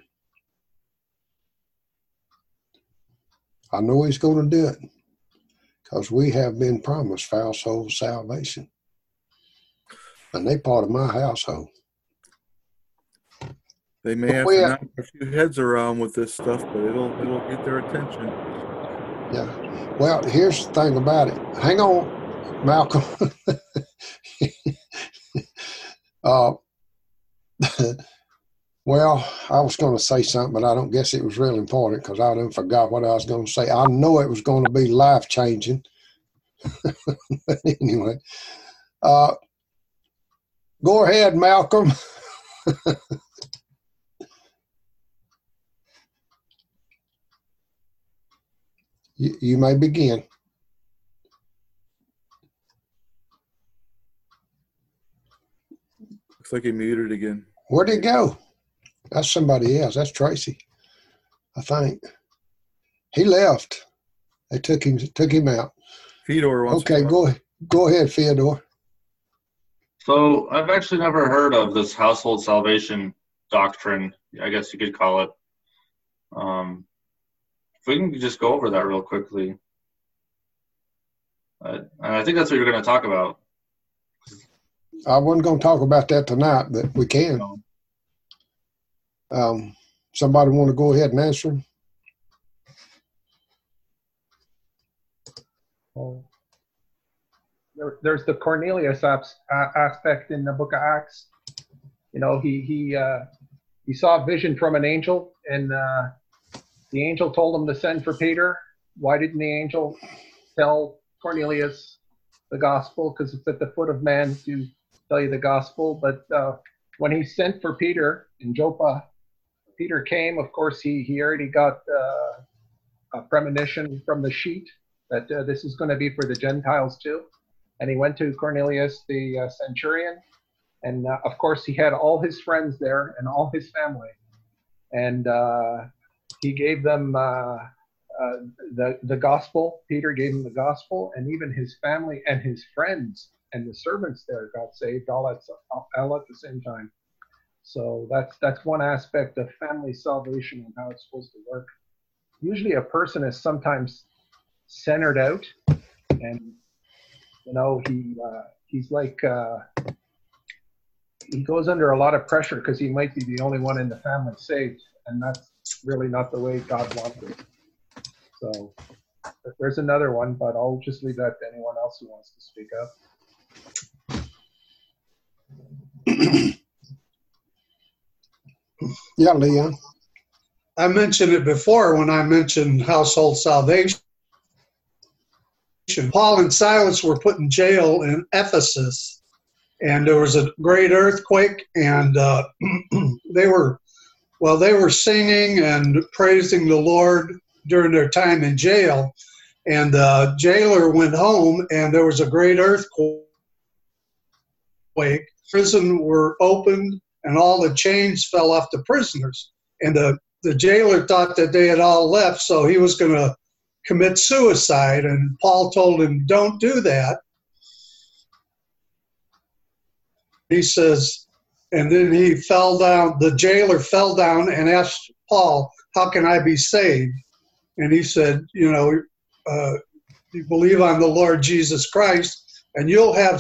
I know he's going to do it because we have been promised foul soul salvation. And they part of my household. They may have to knock a few heads around with this stuff, but it'll it'll get their attention. Yeah. Well, here's the thing about it. Hang on, Malcolm. uh, well, I was going to say something, but I don't guess it was real important because I done forgot what I was going to say. I know it was going to be life-changing. But anyway, uh, go ahead, Malcolm. you, you may begin. Looks like he muted again. Where'd it go? That's somebody else. That's Tracy, I think. He left. They took him took him out. Fedor wants Okay, to go go ahead, Theodore. So I've actually never heard of this household salvation doctrine, I guess you could call it. Um, if we can just go over that real quickly. Uh, and I think that's what you're going to talk about. I wasn't going to talk about that tonight, but we can. Um, somebody want to go ahead and answer him? Oh. There, there's the Cornelius abs- uh, aspect in the book of Acts. You know, he he uh, he saw a vision from an angel, and uh, the angel told him to send for Peter. Why didn't the angel tell Cornelius the gospel? Because it's at the foot of man to tell you the gospel. But uh, when he sent for Peter in Joppa, Peter came. Of course, he he already got uh, a premonition from the sheet that uh, this is going to be for the Gentiles too. And he went to Cornelius, the uh, centurion. And uh, of course, he had all his friends there and all his family. And uh, he gave them uh, uh, the, the gospel. Peter gave him the gospel, and even his family and his friends and the servants there got saved all at, all at the same time. So that's, that's one aspect of family salvation and how it's supposed to work. Usually a person is sometimes centered out, and you know, he uh, he's like, uh, he goes under a lot of pressure because he might be the only one in the family saved, and that's really not the way God wants it. So there's another one, but I'll just leave that to anyone else who wants to speak up. Yeah, Leon. I mentioned it before when I mentioned household salvation. Paul and Silas were put in jail in Ephesus, and there was a great earthquake, and uh, they were, well, they were singing and praising the Lord during their time in jail, and the jailer went home, and there was a great earthquake. Prison were opened, and all the chains fell off the prisoners, and the, the jailer thought that they had all left, so he was going to commit suicide, and Paul told him, don't do that. He says, and then he fell down, the jailer fell down and asked Paul, how can I be saved? And he said, you know, uh, you believe on the Lord Jesus Christ, and you'll have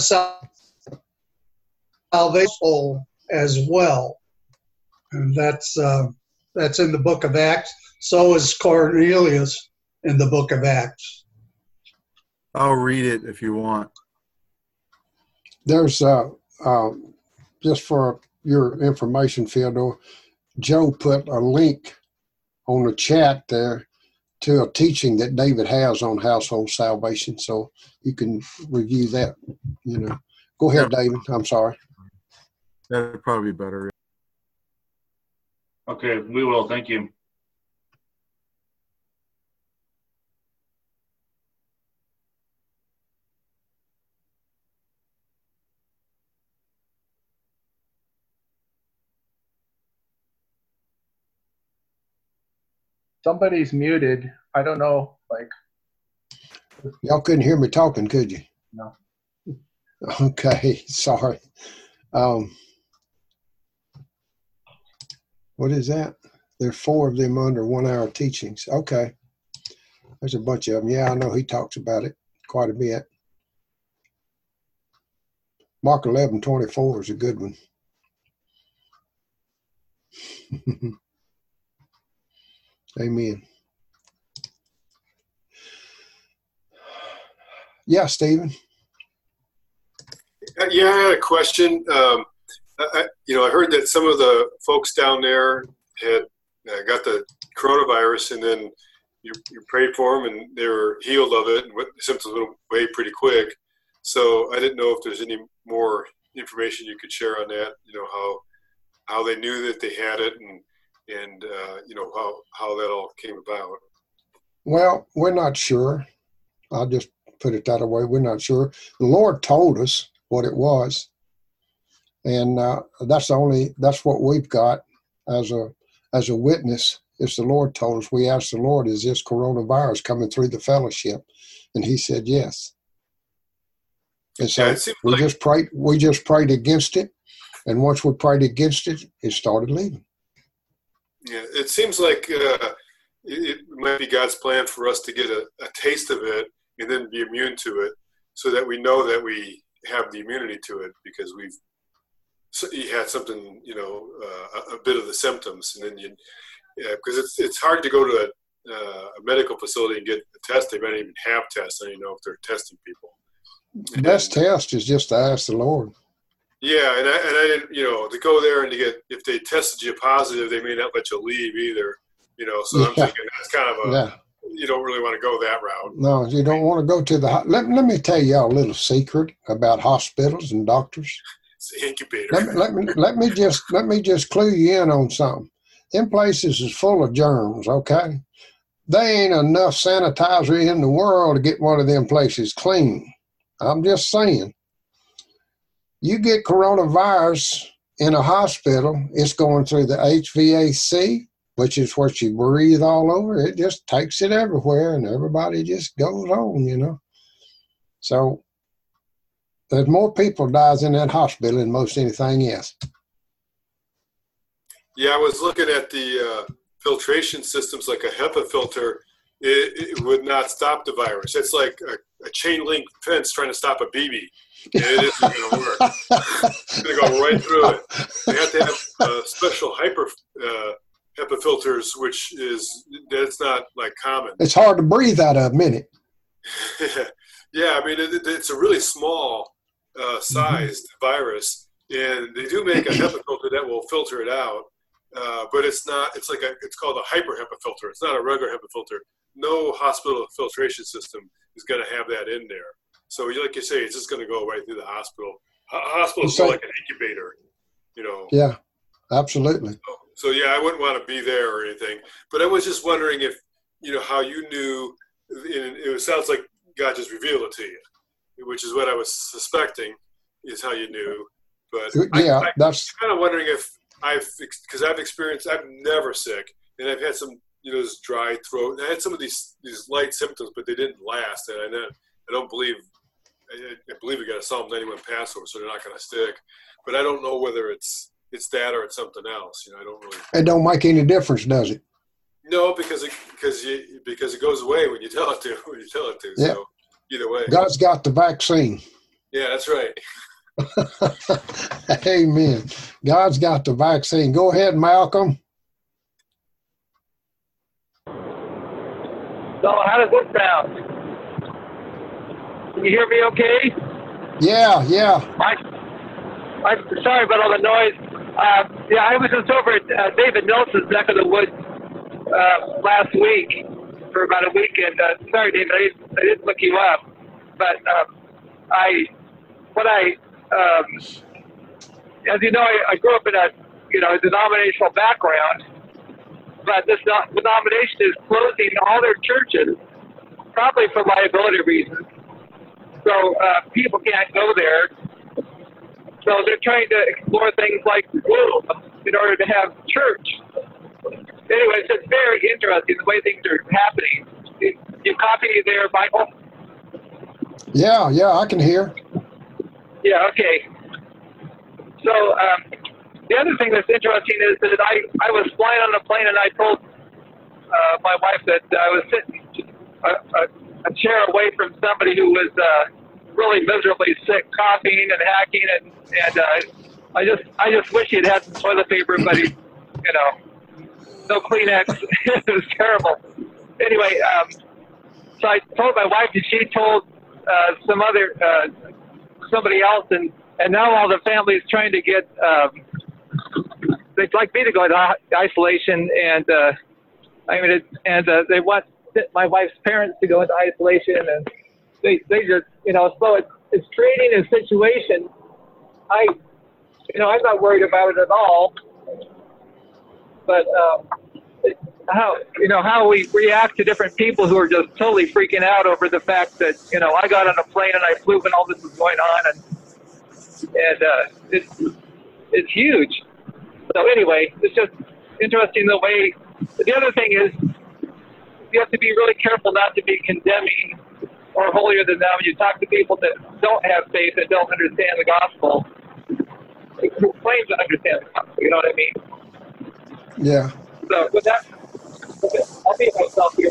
salvation as well. And that's, uh, that's in the book of Acts. So is Cornelius in the book of Acts. I'll read it if you want. There's, uh, uh, just for your information, Theodore, Joe put a link on the chat there to a teaching that David has on household salvation, so you can review that. You know, go ahead, yep. David. I'm sorry. That'd probably be better. Okay, we will. Thank you. Somebody's muted. I don't know, like. Y'all couldn't hear me talking, could you? No. Okay, sorry. Um, what is that? There are four of them under one-hour teachings. Okay. There's a bunch of them. Yeah, I know he talks about it quite a bit. Mark eleven twenty-four is a good one. Amen. Yeah, Stephen. Yeah, I had a question. Um, I, you know, I heard that some of the folks down there had uh, got the coronavirus, and then you, you prayed for them, and they were healed of it, and the symptoms went away pretty quick. So I didn't know if there's any more information you could share on that. You know, how how they knew that they had it, and and uh, you know how how that all came about. Well, we're not sure. I'll just put it that way. We're not sure. The Lord told us what it was, and uh, that's the only that's what we've got. as a as a witness, as the Lord told us. We asked the Lord, is this coronavirus coming through the fellowship? And he said yes. And so Yeah, we like- just prayed we just prayed against it. And once we prayed against it, it started leaving. Yeah, it seems like uh, it, it might be God's plan for us to get a, a taste of it and then be immune to it, so that we know that we have the immunity to it because we've so you had something, you know, uh, a, a bit of the symptoms, and then you, because yeah, it's it's hard to go to a, uh, a medical facility and get a test. They might not even have tests. I don't even know if they're testing people. The best test is just to ask the Lord. Yeah, and I, and I didn't, you know, to go there and to get, if they tested you positive, they may not let you leave either, you know, so yeah. I'm thinking that's kind of a, yeah. you don't really want to go that route. No, you don't want to go to the, let, let me tell you a little secret about hospitals and doctors. It's the incubator. Let, let, me, let me just, let me just clue you in on something. Them places is full of germs, okay? They ain't enough sanitizer in the world to get one of them places clean. I'm just saying. You get coronavirus in a hospital, it's going through the H V A C, which is what you breathe all over. It just takes it everywhere, and everybody just goes on, you know. So there's more people dies in that hospital than most anything else. Yeah, I was looking at the uh, filtration systems, like a HEPA filter. It, it would not stop the virus. It's like a, a chain link fence trying to stop a B B. It isn't going to work. It's going to go right through it. They have to have uh, special hyper uh, HEPA filters, which is that's not like common. It's hard to breathe out of a minute. Yeah, I mean it, it's a really small uh, sized mm-hmm. virus, and they do make a HEPA filter that will filter it out. Uh, but it's not. It's like a. It's called a hyper HEPA filter. It's not a regular HEPA filter. No hospital filtration system is going to have that in there. So, like you say, it's just going to go right through the hospital. Hospitals are like an incubator, you know. Yeah, absolutely. So, so, yeah, I wouldn't want to be there or anything. But I was just wondering if, you know, how you knew. And it sounds like God just revealed it to you, which is what I was suspecting is how you knew. But yeah, I, I, that's I'm kind of wondering if I've, because I've experienced, I'm never sick, and I've had some, you know, this dry throat. I had some of these these light symptoms, but they didn't last, and I don't, I don't believe. I, I believe we got a Psalm ninety-one Passover, so they're not going to stick. But I don't know whether it's it's that or it's something else. You know, I don't really. It don't make any difference, does it? No, because it because you because it goes away when you tell it to. When you tell it to. Yeah. So either way. God's got the vaccine. Yeah, that's right. Amen. God's got the vaccine. Go ahead, Malcolm. So how does this sound? Can you hear me okay? Yeah, yeah. I, I'm sorry about all the noise. Uh, yeah, I was just over at uh, David Nelson's neck of the woods uh, last week for about a week. And uh, sorry, David, I didn't, I didn't look you up. But uh, I, what I, um, as you know, I, I grew up in a, you know, denominational background. But this denomination is closing all their churches, probably for liability reasons. So uh, people can't go there. So they're trying to explore things like Zoom in order to have church. Anyway, it's just very interesting the way things are happening. You, you copy there, Michael? Yeah, yeah, I can hear. Yeah, okay. So um, the other thing that's interesting is that I, I was flying on a plane and I told uh, my wife that I was sitting a, a, a chair away from somebody who was uh, really miserably sick, coughing and hacking, and and uh, I just I just wish he'd had some toilet paper, but he, you know, no Kleenex. It was terrible. Anyway, um, so I told my wife, and she told uh, some other uh, somebody else, and and now all the family's trying to get. Um, they'd like me to go into isolation, and uh, I mean, it, and uh, they want my wife's parents to go into isolation, and they they just, you know, so it's it's creating a situation. I, you know, I'm not worried about it at all, but um, it, how you know how we react to different people who are just totally freaking out over the fact that, you know, I got on a plane and I flew and all this was going on, and and uh, it's it's huge. So anyway, it's just interesting the way. The other thing is you have to be really careful not to be condemning or holier than thou. You talk to people that don't have faith, that don't understand the gospel, who claim to understand the gospel. You know what I mean? Yeah. So with that, I'll be myself here.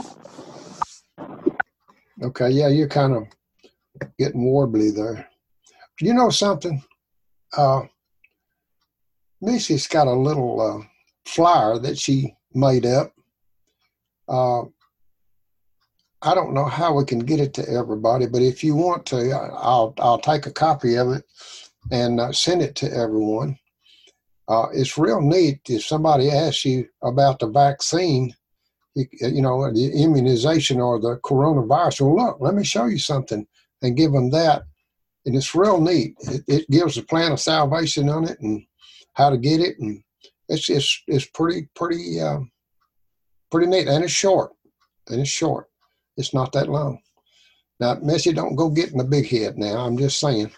Okay. Yeah, you're kind of getting warbly there. You know something? Uh, Missy's got a little uh, flyer that she made up. Uh, I don't know how we can get it to everybody, but if you want to, I'll I'll take a copy of it and uh, send it to everyone. Uh, it's real neat if somebody asks you about the vaccine, you, you know, the immunization or the coronavirus. Well, look, let me show you something, and give them that. And it's real neat. It, it gives a plan of salvation on it and how to get it, and it's it's it's pretty pretty uh, pretty neat, and it's short, and it's short. It's not that long. Now, Missy, don't go getting a big head now. I'm just saying.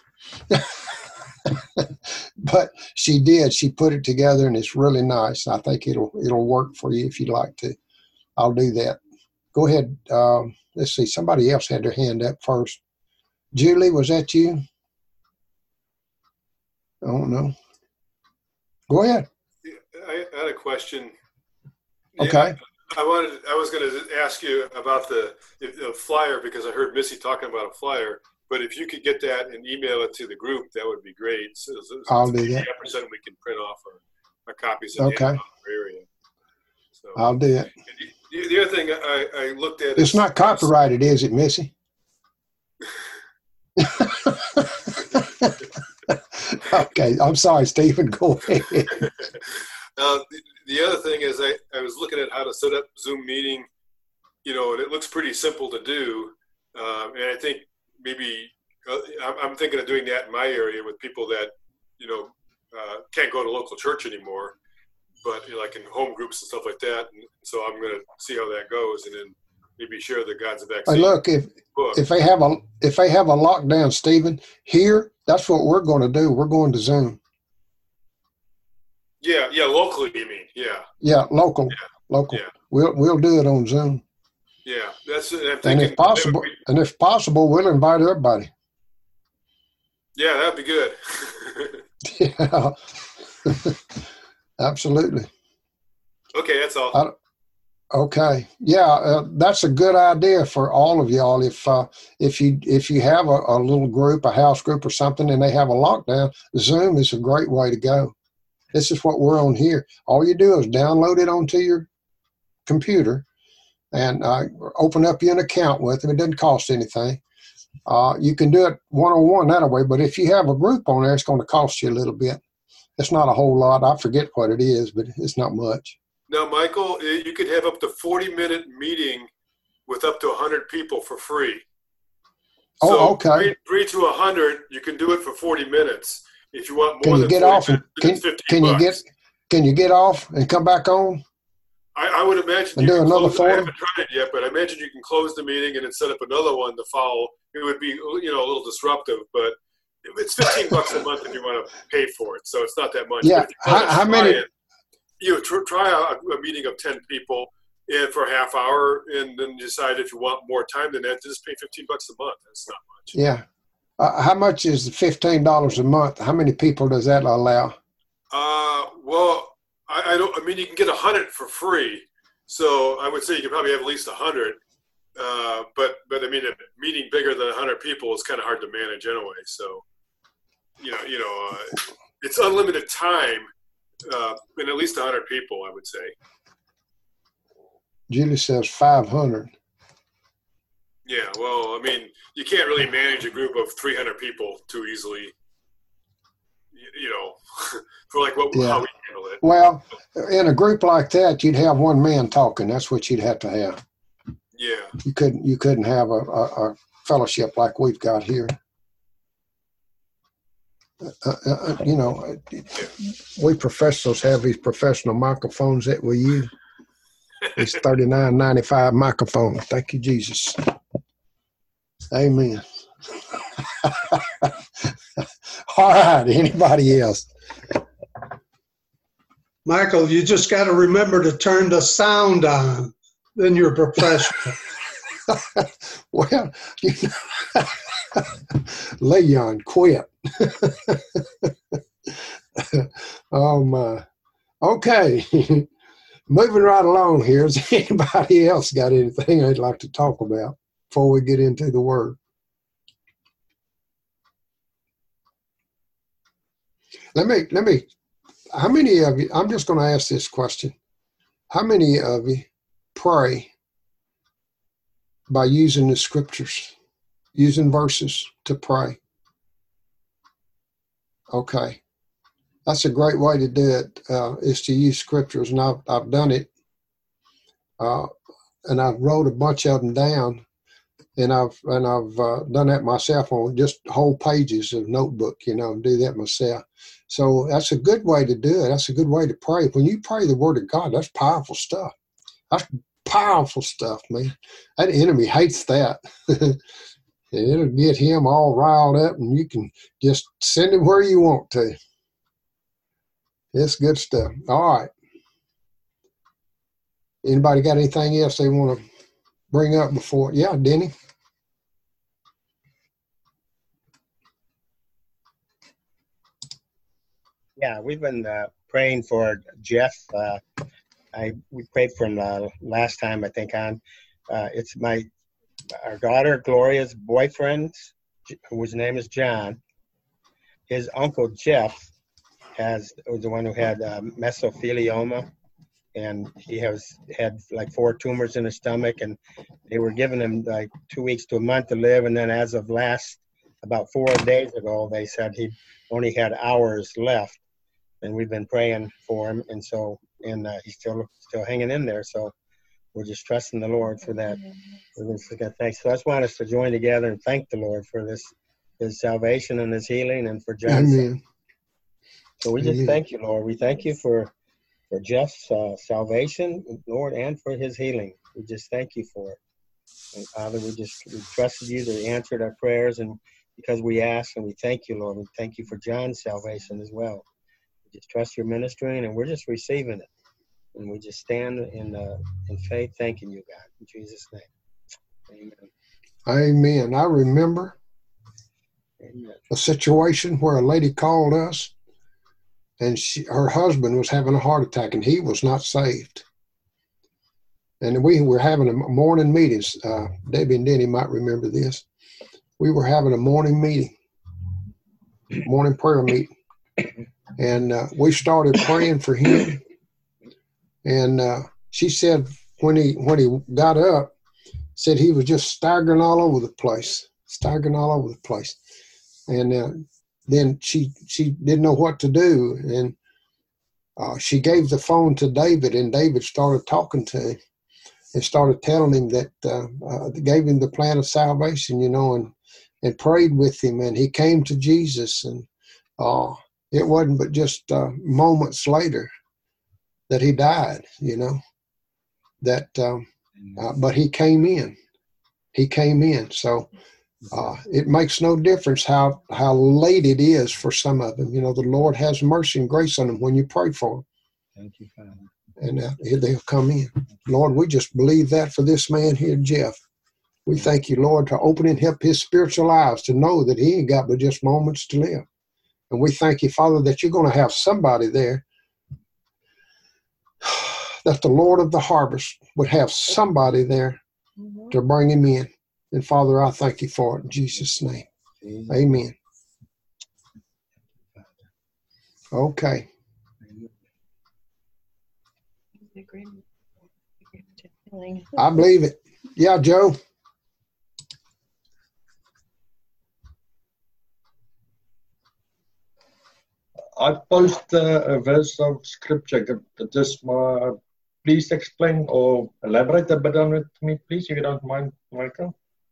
But she did. She put it together, and it's really nice. I think it'll it'll work for you if you'd like to. I'll do that. Go ahead. Um, let's see. Somebody else had their hand up first. Julie, was that you? I don't know. Go ahead. I had a question. Okay. Yeah, I wanted. I was going to ask you about the, the flyer because I heard Missy talking about a flyer. But if you could get that and email it to the group, that would be great. So, so I'll do that. percent we can print off our, our copies. Okay. In the area. So, I'll do it. The, the other thing I, I looked at. It's is, not copyrighted, is it, Missy? Okay, I'm sorry, Stephen. Go ahead. uh, the, the other thing is, I, I was looking at how to set up Zoom meeting, you know, and it looks pretty simple to do. Um, and I think maybe uh, I'm, I'm thinking of doing that in my area with people that, you know, uh, can't go to local church anymore, but you know, like in home groups and stuff like that. And so I'm going to see how that goes, and then maybe share the God's vaccine. Hey, look, if book. if they have a if they have a lockdown, Stephen, here, that's what we're going to do. We're going to Zoom. Yeah, yeah, locally, you mean? Yeah. Yeah, local, yeah. local. Yeah. We'll we'll do it on Zoom. Yeah, that's. I'm thinking, and if possible, be, and if possible, we'll invite everybody. Yeah, that'd be good. Yeah, absolutely. Okay, that's all. I, okay, yeah, uh, that's a good idea for all of y'all. If uh, if you if you have a, a little group, a house group, or something, and they have a lockdown, Zoom is a great way to go. This is what we're on here. All you do is download it onto your computer and uh, open up you an account with them. It doesn't cost anything. Uh, you can do it one-on-one that way, but if you have a group on there, it's going to cost you a little bit. It's not a whole lot. I forget what it is, but it's not much. Now, Michael, you could have up to forty-minute meeting with up to one hundred people for free. Oh, so okay. Three, three to one hundred, you can do it for forty minutes. If you want more can you than get forty off and, minutes, can, can you get can you get off and come back on? I, I would imagine and you do can another close, I haven't tried it yet, but I imagine you can close the meeting and then set up another one to follow. It would be, you know, a little disruptive, but it's fifteen bucks a month if you want to pay for it, so it's not that much. Yeah, how, how many? It, you know, tr- try a, a meeting of ten people and for a half hour, and then decide if you want more time than that. Just pay fifteen bucks a month. That's not much. Yeah. Uh, how much is fifteen dollars a month? How many people does that allow? Uh, well, I, I don't. I mean, you can get a hundred for free, so I would say you can probably have at least a hundred. Uh, but but I mean, a meeting bigger than a hundred people is kind of hard to manage anyway. So, you know, you know, uh, it's unlimited time, uh, and at least a hundred people, I would say. Julie says five hundred. Yeah, well, I mean, you can't really manage a group of three hundred people too easily, you, you know, for like what Yeah. how we handle it. Well, in a group like that, you'd have one man talking. That's what you'd have to have. Yeah. You couldn't you couldn't have a, a, a fellowship like we've got here. Uh, uh, you know, we professionals have these professional microphones that we use. It's thirty-nine ninety-five microphone. Thank you, Jesus. Amen. All right. Anybody else? Michael, you just got to remember to turn the sound on. Then you're professional. Well, you know, Leon, quit. Oh my. Okay. Moving right along here. Has anybody else got anything they'd like to talk about before we get into the word? Let me, let me, how many of you, I'm just going to ask this question. How many of you pray by using the scriptures, using verses to pray? Okay. That's a great way to do it, uh, is to use scriptures. And I've, I've done it. Uh, and I've wrote a bunch of them down. And I've, and I've uh, done that myself on just whole pages of notebook, you know, and do that myself. So that's a good way to do it. That's a good way to pray. When you pray the word of God, that's powerful stuff. That's powerful stuff, man. That enemy hates that. It'll get him all riled up, and you can just send him where you want to. It's good stuff. All right. Anybody got anything else they want to bring up before? Yeah, Denny. Yeah, we've been uh, praying for Jeff. Uh, I we prayed for him uh, last time, I think. On uh, it's my our daughter Gloria's boyfriend, whose name is John. His uncle Jeff has was the one who had uh, mesothelioma, and he has had like four tumors in his stomach, and they were giving him like two weeks to a month to live, and then as of last about four days ago, they said he only had hours left. And we've been praying for him, and so and uh, he's still still hanging in there. So we're just trusting the Lord for that. We're just gonna thank. So I just want us to join together and thank the Lord for this, His salvation and His healing, and for John's. Amen. So we just Amen. thank you, Lord. We thank you for for Jeff's uh, salvation, Lord, and for his healing. We just thank you for it. And Father, we just we trusted you to answer our prayers, and because we asked, and we thank you, Lord. We thank you for John's salvation as well. Just trust your ministering, and we're just receiving it. And we just stand in uh, in faith, thanking you, God, in Jesus' name. Amen. Amen. I remember Amen. A situation where a lady called us, and she, her husband was having a heart attack, and he was not saved. And we were having a morning meeting. Uh, Debbie and Denny might remember this. We were having a morning meeting, morning prayer meeting. And uh, we started praying for him. And uh, she said when he when he got up, said he was just staggering all over the place, staggering all over the place. And uh, then she she didn't know what to do. And uh, she gave the phone to David, and David started talking to him and started telling him that, uh, uh, gave him the plan of salvation, you know, and, and prayed with him. And he came to Jesus, and uh, it wasn't but just uh, moments later that he died, you know, that, um, uh, but he came in, he came in. So uh, it makes no difference how, how late it is for some of them. You know, the Lord has mercy and grace on them when you pray for them. Thank you, Father. And uh, they'll come in. Lord, we just believe that for this man here, Jeff. We thank you, Lord, to open and help his spiritual eyes to know that he ain't got but just moments to live. And we thank you, Father, that you're going to have somebody there, that the Lord of the harvest would have somebody there mm-hmm. to bring him in. And Father, I thank you for it in Jesus' name. Amen. Okay. I believe it. Yeah, Joe. I post uh, a verse of scripture. Just uh, please explain or elaborate a bit on it to me, please, if you don't mind, Michael.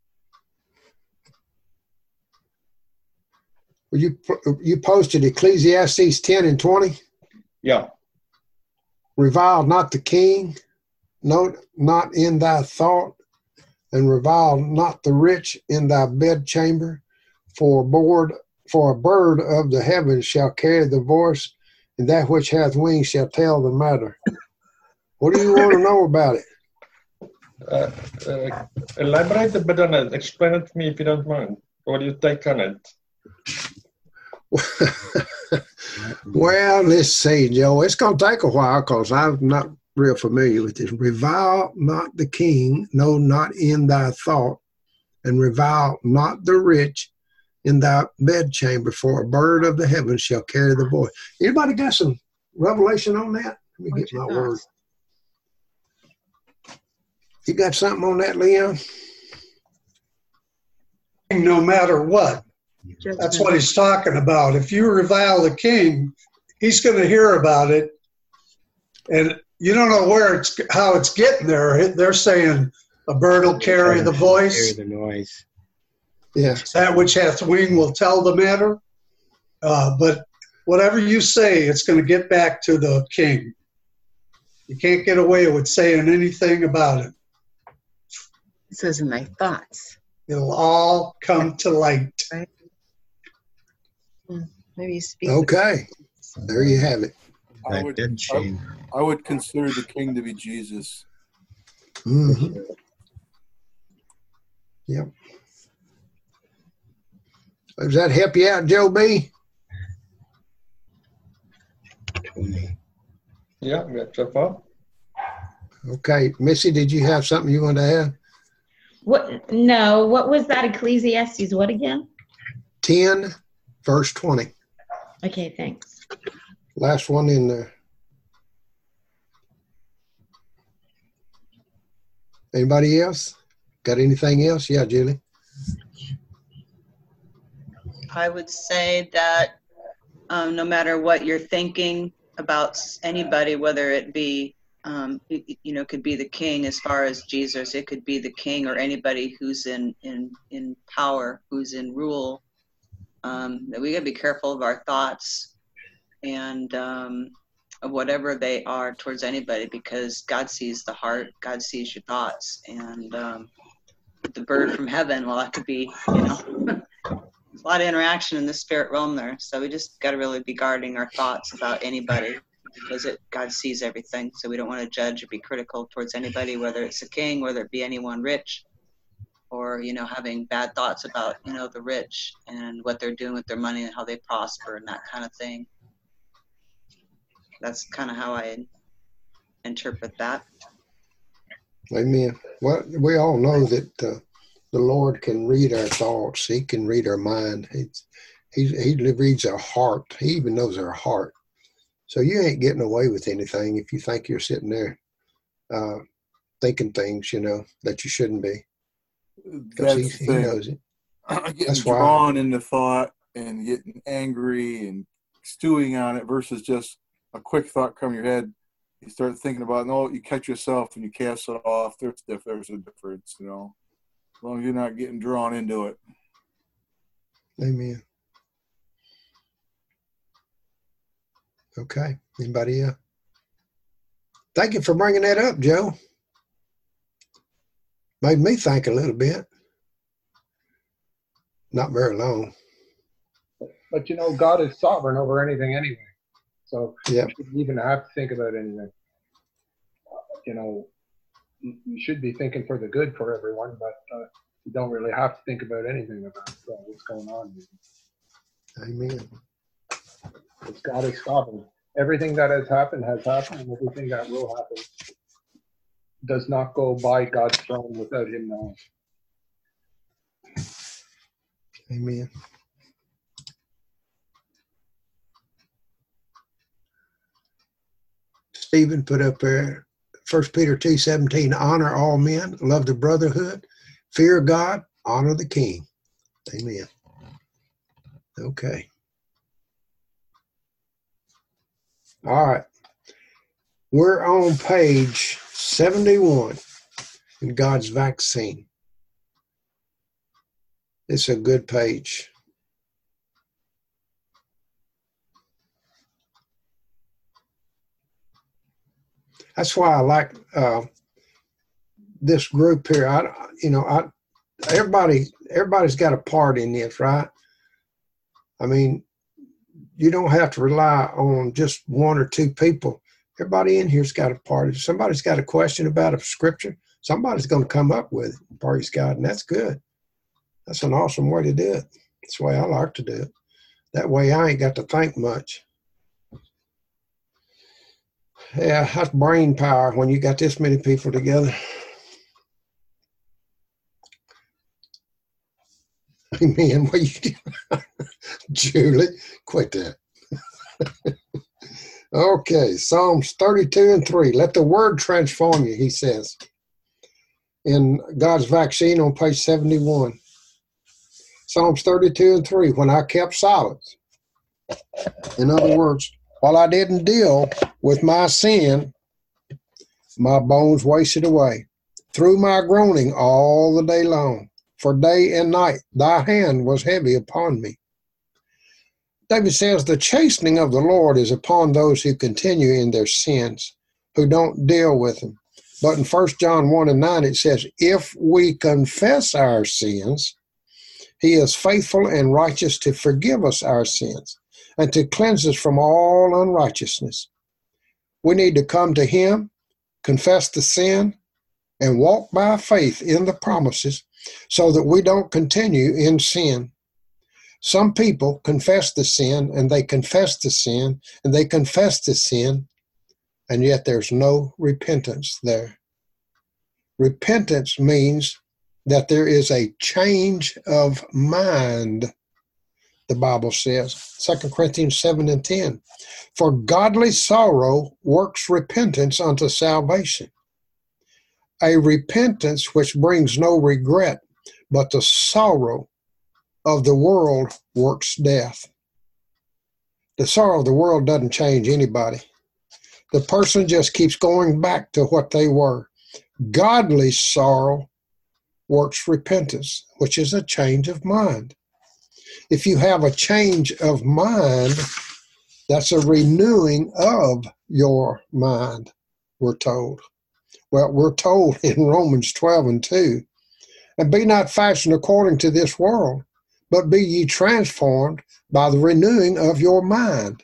Well, you you posted Ecclesiastes ten and twenty. Yeah. Revile not the king, note not in thy thought, and revile not the rich in thy bedchamber, for a board, for a bird of the heavens shall carry the voice, and that which hath wings shall tell the matter. What do you want to know about it? Uh, uh, elaborate a bit on it. Explain it to me if you don't mind. What do you take on it? Well, let's see, Joe. It's going to take a while because I'm not real familiar with this. Revile not the king, no, not in thy thought, and revile not the rich in thy bedchamber, for a bird of the heavens shall carry the voice. Anybody got some revelation on that? Let me get my word. You got something on that, Leon? No matter what. That's what he's talking about. If you revile the king, he's going to hear about it. And you don't know where it's, how it's getting there. They're saying a bird will carry the voice. Carry the noise. Yeah. That which hath wing will tell the matter. Uh, but whatever you say, it's going to get back to the king. You can't get away with saying anything about it. It says in thy thoughts. It'll all come to light. Right? Maybe you speak. Okay. There you have it. I would, I, I would consider the king to be Jesus. Mm-hmm. Yep. Does that help you out, Joe B? Yeah, that's so far. Okay. Missy, did you have something you wanted to add? What? No. What was that? Ecclesiastes what again? ten, verse twenty. Okay, thanks. Last one in there. Anybody else? Got anything else? Yeah, Julie. I would say that um, no matter what you're thinking about anybody, whether it be, um, you, you know, could be the king as far as Jesus, it could be the king or anybody who's in, in, in power, who's in rule, um, that we gotta be careful of our thoughts and um, of whatever they are towards anybody, because God sees the heart, God sees your thoughts. And um, the bird from heaven, well, that could be, you know, there's a lot of interaction in the spirit realm there. So we just got to really be guarding our thoughts about anybody, because it, God sees everything. So we don't want to judge or be critical towards anybody, whether it's a king, whether it be anyone rich, or, you know, having bad thoughts about, you know, the rich and what they're doing with their money and how they prosper and that kind of thing. That's kind of how I interpret that. Amen. Well, we all know that uh, the Lord can read our thoughts. He can read our mind. He's, he, he reads our heart. He even knows our heart. So you ain't getting away with anything if you think you're sitting there uh, thinking things, you know, that you shouldn't be. Because he, he knows it. Getting That's why. drawn into thought and getting angry and stewing on it versus just a quick thought come your head. You start thinking about, no, you catch yourself and you cast it off. There's, there's a difference, you know, as long as you're not getting drawn into it. Amen. Okay. Anybody else? Thank you for bringing that up, Joe. Made me think a little bit. Not very long. But you know, God is sovereign over anything anyway. So yep. You shouldn't even have to think about anything. You know, you should be thinking for the good for everyone, but uh, you don't really have to think about anything about uh, what's going on. Amen. Because God is sovereign. Everything that has happened has happened, and everything that will happen does not go by God's throne without Him knowing. Amen. Stephen put up there, First Peter two seventeen, honor all men, love the brotherhood, fear God, honor the king. Amen. Okay. All right. We're on page seventy-one in God's Vaccine. It's a good page. That's why I like uh, this group here. I, you know, I everybody everybody's got a part in this, right? I mean, you don't have to rely on just one or two people. Everybody in here's got a part. If somebody's got a question about a scripture, somebody's going to come up with it. Praise God, and that's good. That's an awesome way to do it. That's the way I like to do it. That way I ain't got to think much. Yeah, that's brain power when you got this many people together. Amen. What you do? Julie, quit that. Okay, Psalms thirty-two and three. Let the word transform you, he says. In God's Vaccine on page seventy-one. Psalms thirty-two and three. When I kept silence. In other words, while I didn't deal with my sin, my bones wasted away. Through my groaning all the day long. For day and night thy hand was heavy upon me. David says, the chastening of the Lord is upon those who continue in their sins, who don't deal with them. But in First John one and nine, it says, if we confess our sins, he is faithful and righteous to forgive us our sins and to cleanse us from all unrighteousness. We need to come to him, confess the sin, and walk by faith in the promises so that we don't continue in sin. Some people confess the sin, and they confess the sin, and they confess the sin, and yet there's no repentance there. Repentance means that there is a change of mind, the Bible says, Second Corinthians seven and ten. For godly sorrow works repentance unto salvation, a repentance which brings no regret, but the sorrow of the world works death. The sorrow of the world doesn't change anybody. The person just keeps going back to what they were. Godly sorrow works repentance, which is a change of mind. If you have a change of mind, that's a renewing of your mind, we're told. Well, we're told in Romans twelve and two, and be not fashioned according to this world, but be ye transformed by the renewing of your mind.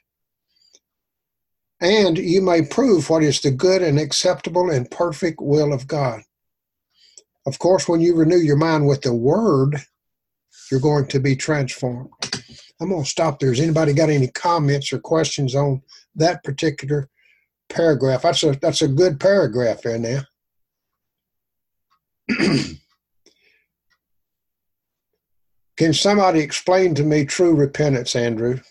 And you may prove what is the good and acceptable and perfect will of God. Of course, when you renew your mind with the word, you're going to be transformed. I'm going to stop there. Has anybody got any comments or questions on that particular paragraph? That's a, that's a good paragraph there now. Can somebody explain to me true repentance, Andrew?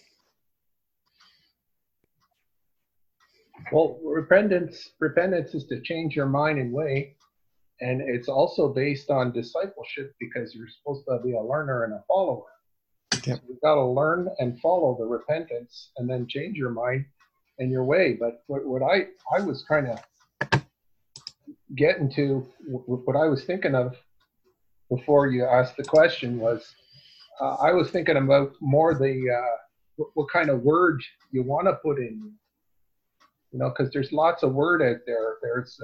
Well, repentance repentance is to change your mind and way, and it's also based on discipleship because you're supposed to be a learner and a follower. Yep. So you've got to learn and follow the repentance, and then change your mind and your way. But what, what I I was trying to get into, what I was thinking of before you asked the question was, uh, I was thinking about more the uh, what, what kind of word you want to put in. You know, because there's lots of word out there. There's,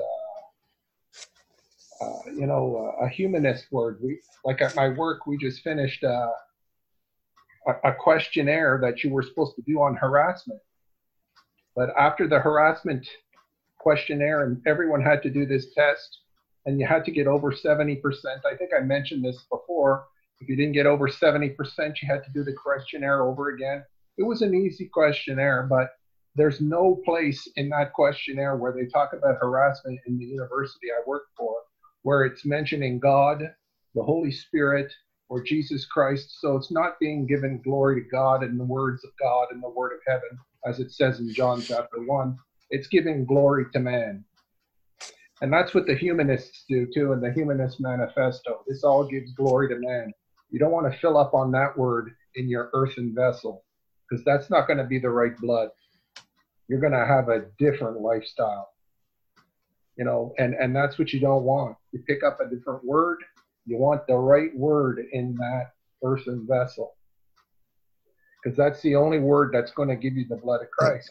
uh, uh, you know, uh, a humanist word. We, like at my work, we just finished uh, a, a questionnaire that you were supposed to do on harassment. But after the harassment questionnaire, and everyone had to do this test, and you had to get over seventy percent. I think I mentioned this before. If you didn't get over seventy percent, you had to do the questionnaire over again. It was an easy questionnaire, but there's no place in that questionnaire where they talk about harassment in the university I work for, where it's mentioning God, the Holy Spirit, or Jesus Christ. So it's not being given glory to God and the words of God and the word of heaven, as it says in John chapter one. It's giving glory to man. And that's what the humanists do too in the Humanist Manifesto. This all gives glory to man. You don't want to fill up on that word in your earthen vessel, because that's not going to be the right blood. You're going to have a different lifestyle, you know, and, and that's what you don't want. You pick up a different word. You want the right word in that earthen vessel, because that's the only word that's going to give you the blood of Christ.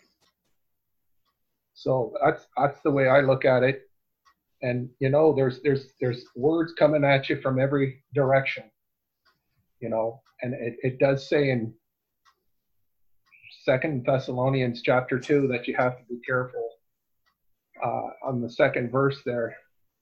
So that's, that's the way I look at it. And, you know, there's, there's, there's words coming at you from every direction, you know, and it, it does say in Second Thessalonians chapter two that you have to be careful uh, on the second verse there.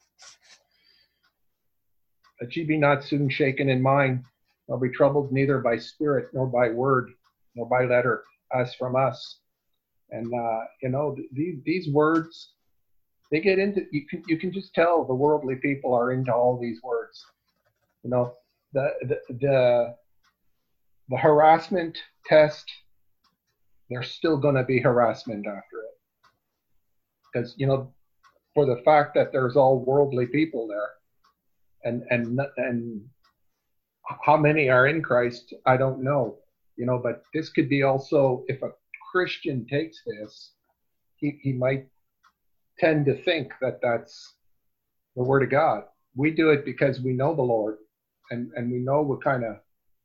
That ye be not soon shaken in mind, nor be troubled neither by spirit, nor by word, nor by letter, as from us. And, uh, you know, these, these words, they get into, you can, you can just tell the worldly people are into all these words. You know, the, the, the, the harassment test, there's still going to be harassment after it. Because, you know, for the fact that there's all worldly people there, and, and, and how many are in Christ, I don't know, you know, but this could be also, if a Christian takes this, he, he might tend to think that that's the word of God. We do it because we know the Lord, and, and we know what kind of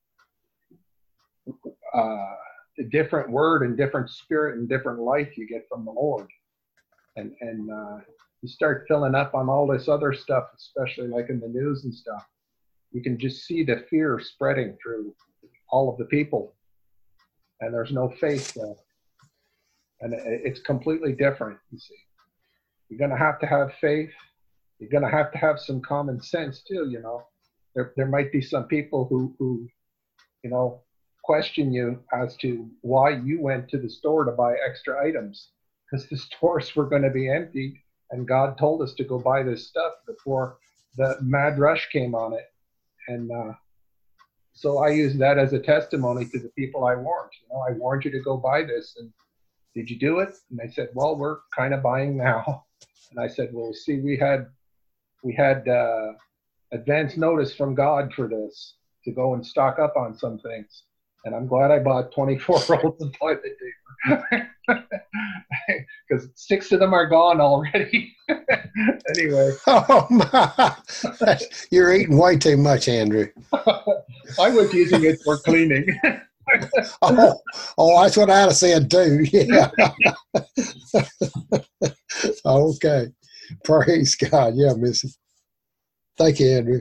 uh, a different word and different spirit and different life you get from the Lord. And, and uh, you start filling up on all this other stuff, especially like in the news and stuff. You can just see the fear spreading through all of the people, and there's no faith there. And it's completely different, you see. You're going to have to have faith. You're going to have to have some common sense too, you know. There, there might be some people who, who, you know, question you as to why you went to the store to buy extra items, because the stores were going to be emptied, and God told us to go buy this stuff before the mad rush came on it. And uh, so I use that as a testimony to the people I warned. You know, I warned you to go buy this, and did you do it? And they said, well, we're kind of buying now. And I said, well, see, we had we had uh, advance notice from God for this, to go and stock up on some things. And I'm glad I bought twenty-four rolls of toilet paper, because six of them are gone already. Anyway. Oh my! You're eating way too much, Andrew. I was using it for cleaning. oh, oh, that's what I'd have said too. Yeah. Okay. Praise God. Yeah, Missy. Thank you, Andrew.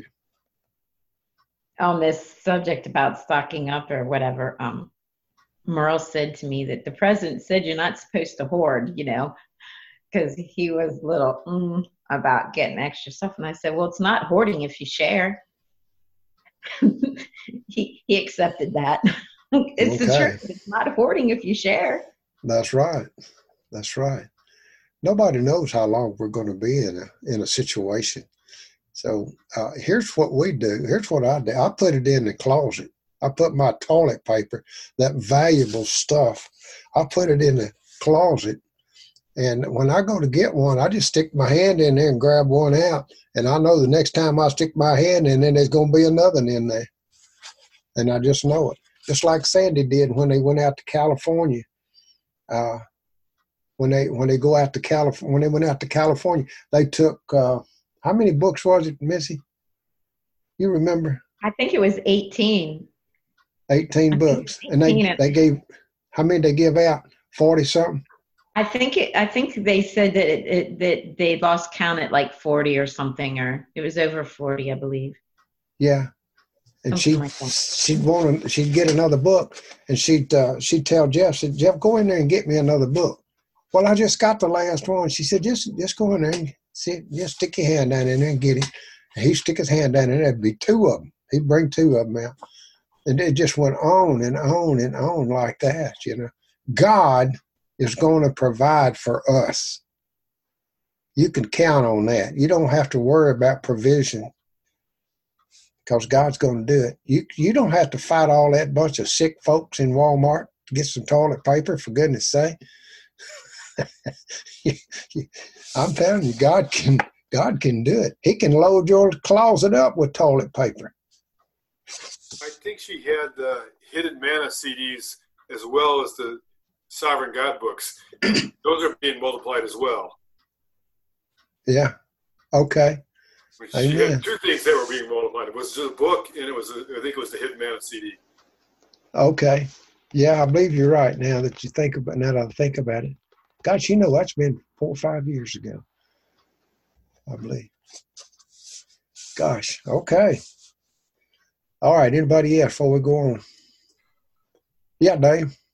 On this subject about stocking up or whatever, um, Merle said to me that the president said you're not supposed to hoard, you know, because he was a little mm, about getting extra stuff. And I said, well, it's not hoarding if you share. he, he accepted that. It's Okay. the truth. It's not hoarding if you share. That's right. That's right. Nobody knows how long we're going to be in a in a situation. So uh, here's what we do. Here's what I do. I put it in the closet. I put my toilet paper, that valuable stuff, I put it in the closet. And when I go to get one, I just stick my hand in there and grab one out. And I know the next time I stick my hand in there, there's going to be another in there. And I just know it. Just like Sandy did when they went out to California. Uh, when they when they go out to California, when they went out to California, they took uh, how many books was it, Missy? You remember? I think it was eighteen. eighteen books, and they eighteen. they gave how many they give out? Forty something. I think it. I think they said that it, it, that they lost count at like forty or something, or it was over forty, I believe. Yeah, and she Something like that. she'd want she'd get another book, and she'd uh, she'd tell Jeff, said Jeff, go in there and get me another book. Well, I just got the last one. She said, just just go in there and sit, just stick your hand down in there and get it. And he'd stick his hand down in there. There'd be two of them. He'd bring two of them out, and it just went on and on and on like that. You know, God is going to provide for us. You can count on that. You don't have to worry about provision, because God's going to do it. You you don't have to fight all that bunch of sick folks in Walmart to get some toilet paper, for goodness sake. I'm telling you, God can God can do it. He can load your closet up with toilet paper. I think she had the Hidden Manna C Ds as well as the Sovereign God books. Those are being multiplied as well. Yeah. Okay. She Amen. had two things that were being multiplied. It was the book, and it was a, I think it was the Hidden Manna C D. Okay. Yeah, I believe you're right. Now that you think about now that I think about it, gosh, you know that's been four or five years ago, I believe. Gosh. Okay. All right. Anybody else before we go on? Yeah, Dave.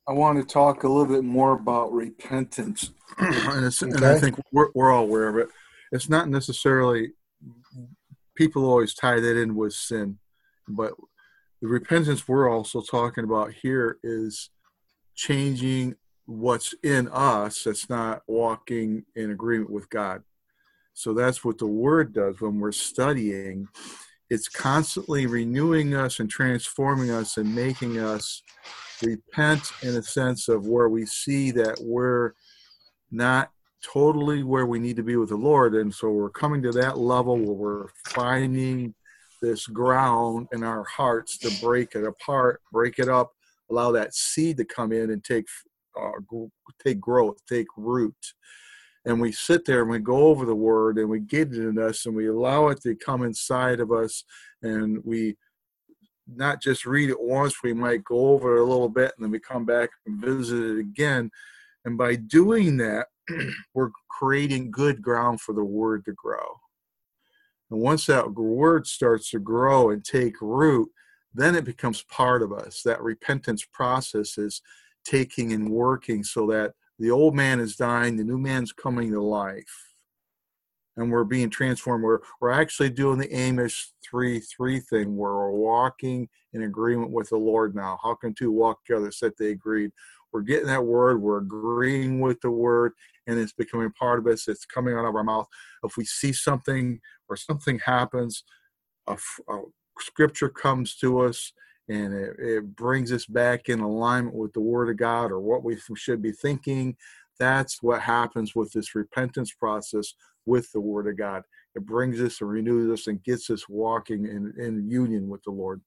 I want to talk a little bit more about repentance, and, it's, and I Okay. think we're, we're all aware of it. It's not necessarily, people always tie that in with sin, but the repentance we're also talking about here is changing what's in us that's not walking in agreement with God. So that's what the Word does when we're studying. It's constantly renewing us and transforming us and making us repent in a sense of where we see that we're not totally where we need to be with the Lord. And so we're coming to that level where we're finding this ground in our hearts to break it apart, break it up, allow that seed to come in and take uh, take growth, take root. And we sit there and we go over the Word and we get it in us and we allow it to come inside of us, and we not just read it once, we might go over it a little bit and then we come back and visit it again. And by doing that, we're creating good ground for the Word to grow. And once that Word starts to grow and take root, then it becomes part of us. That repentance process is taking and working so that the old man is dying, the new man's coming to life. And we're being transformed. We're, we're actually doing the Amos three three thing where we're walking in agreement with the Lord now. How can two walk together except they agreed? We're getting that word. We're agreeing with the word, and it's becoming part of us. It's coming out of our mouth. If we see something or something happens, a, a scripture comes to us, and it, it brings us back in alignment with the Word of God or what we should be thinking. That's what happens with this repentance process with the Word of God. It brings us and renews us and gets us walking in, in union with the Lord.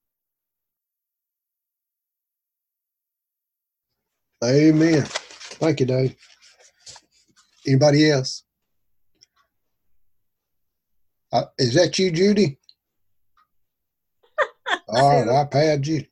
Amen. Thank you, Dave. Anybody else? Uh, is that you, Judy? All right, iPad, Judy.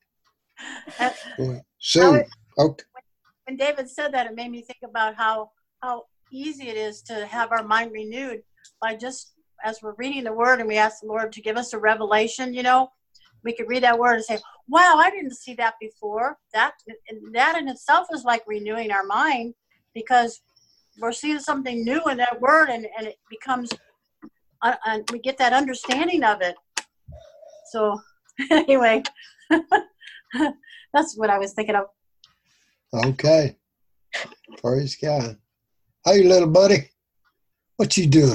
Sue. Okay. When David said that, it made me think about how how easy it is to have our mind renewed by just as we're reading the Word and we ask the Lord to give us a revelation. You know, we could read that word and say, "Wow, I didn't see that before." That that in itself is like renewing our mind, because we're seeing something new in that word, and and it becomes, uh, and we get that understanding of it. So anyway, that's what I was thinking of. Okay. Praise God. Hey, little buddy. What you doing?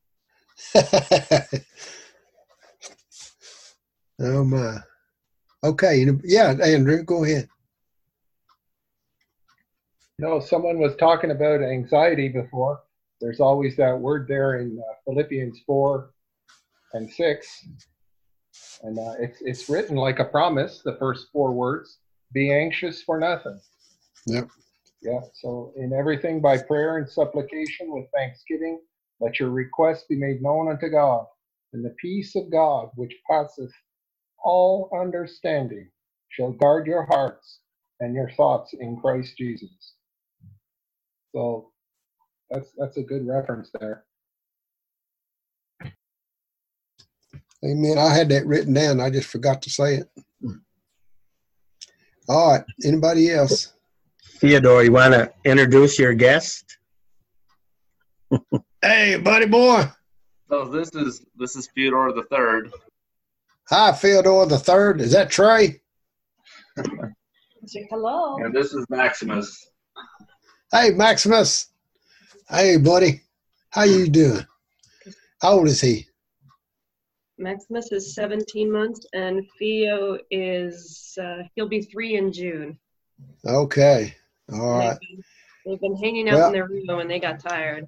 Oh, my. Okay. Yeah, Andrew, go ahead. You know, someone was talking about anxiety before. There's always that word there in uh, Philippians four and six. And uh, it's it's written like a promise, the first four words, be anxious for nothing. Yep. Yeah, so in everything by prayer and supplication with thanksgiving, let your requests be made known unto God. And the peace of God, which passeth all understanding, shall guard your hearts and your thoughts in Christ Jesus. So that's that's a good reference there. Amen. I had that written down. I just forgot to say it. All right. Anybody else? Theodore, you want to introduce your guest? Hey, buddy boy. So this is this is Theodore the Third. Hi, Theodore the Third. Is that Trey? Hello. And this is Maximus. Hey, Maximus. Hey, buddy. How you doing? How old is he? Maximus is seventeen months, and Theo is, uh, he'll be three in June. Okay. All They've right. been, they've been hanging out Well- in their room, and they got tired.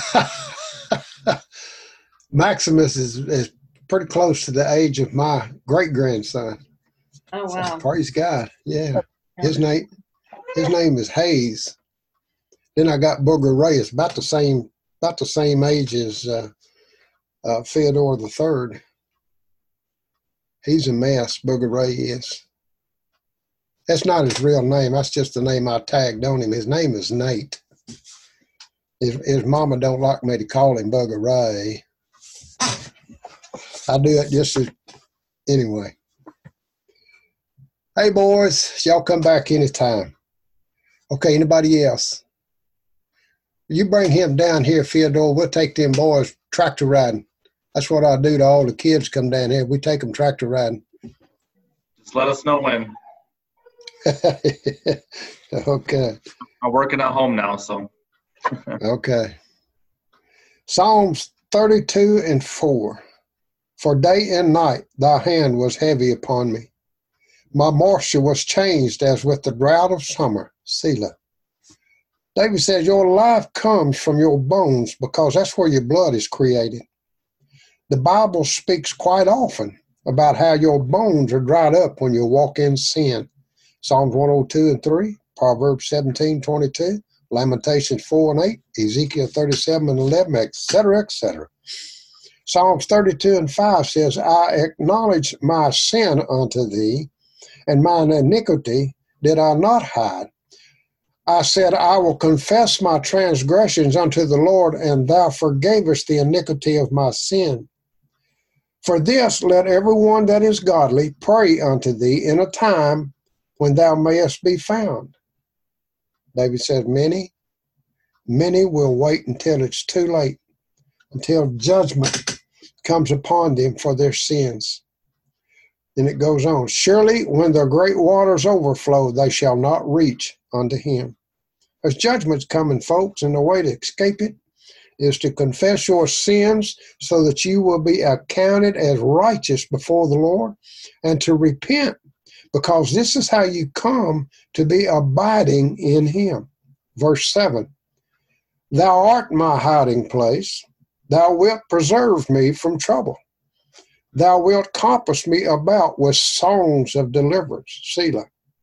Maximus is, is pretty close to the age of my great grandson. Oh, wow. Praise God. Yeah. His name his name is Hayes. Then I got Booger Ray. It's about the same about the same age as uh, uh, Theodore the Third. He's a mess, Booger Ray is. That's not his real name. That's just the name I tagged on him. His name is Nate. His, his mama don't like me to call him Booger Ray. I do it just as, anyway. Hey, boys, y'all come back anytime. Okay, anybody else? You bring him down here, Theodore. We'll take them boys tractor riding. That's what I do to all the kids come down here. We take them tractor riding. Just let us know when. Okay. I'm working at home now, so. Okay. Psalms thirty-two and four. For day and night thy hand was heavy upon me. My moisture was changed as with the drought of summer. Selah. David says your life comes from your bones because that's where your blood is created. The Bible speaks quite often about how your bones are dried up when you walk in sin. Psalms one oh two and three, Proverbs seventeen twenty-two, Lamentations four and eight, Ezekiel thirty-seven and eleven, et cetera, et cetera. Psalms thirty-two and five says, I acknowledge my sin unto thee, and mine iniquity did I not hide. I said, I will confess my transgressions unto the Lord, and thou forgavest the iniquity of my sin. For this let everyone that is godly pray unto thee in a time when thou mayest be found. David says, many, many will wait until it's too late, until judgment comes upon them for their sins. Then it goes on, surely when the great waters overflow, they shall not reach unto him. There's judgment's coming, folks, and the way to escape it is to confess your sins so that you will be accounted as righteous before the Lord, and to repent, because this is how you come to be abiding in him. Verse seven, thou art my hiding place. Thou wilt preserve me from trouble. Thou wilt compass me about with songs of deliverance. Selah.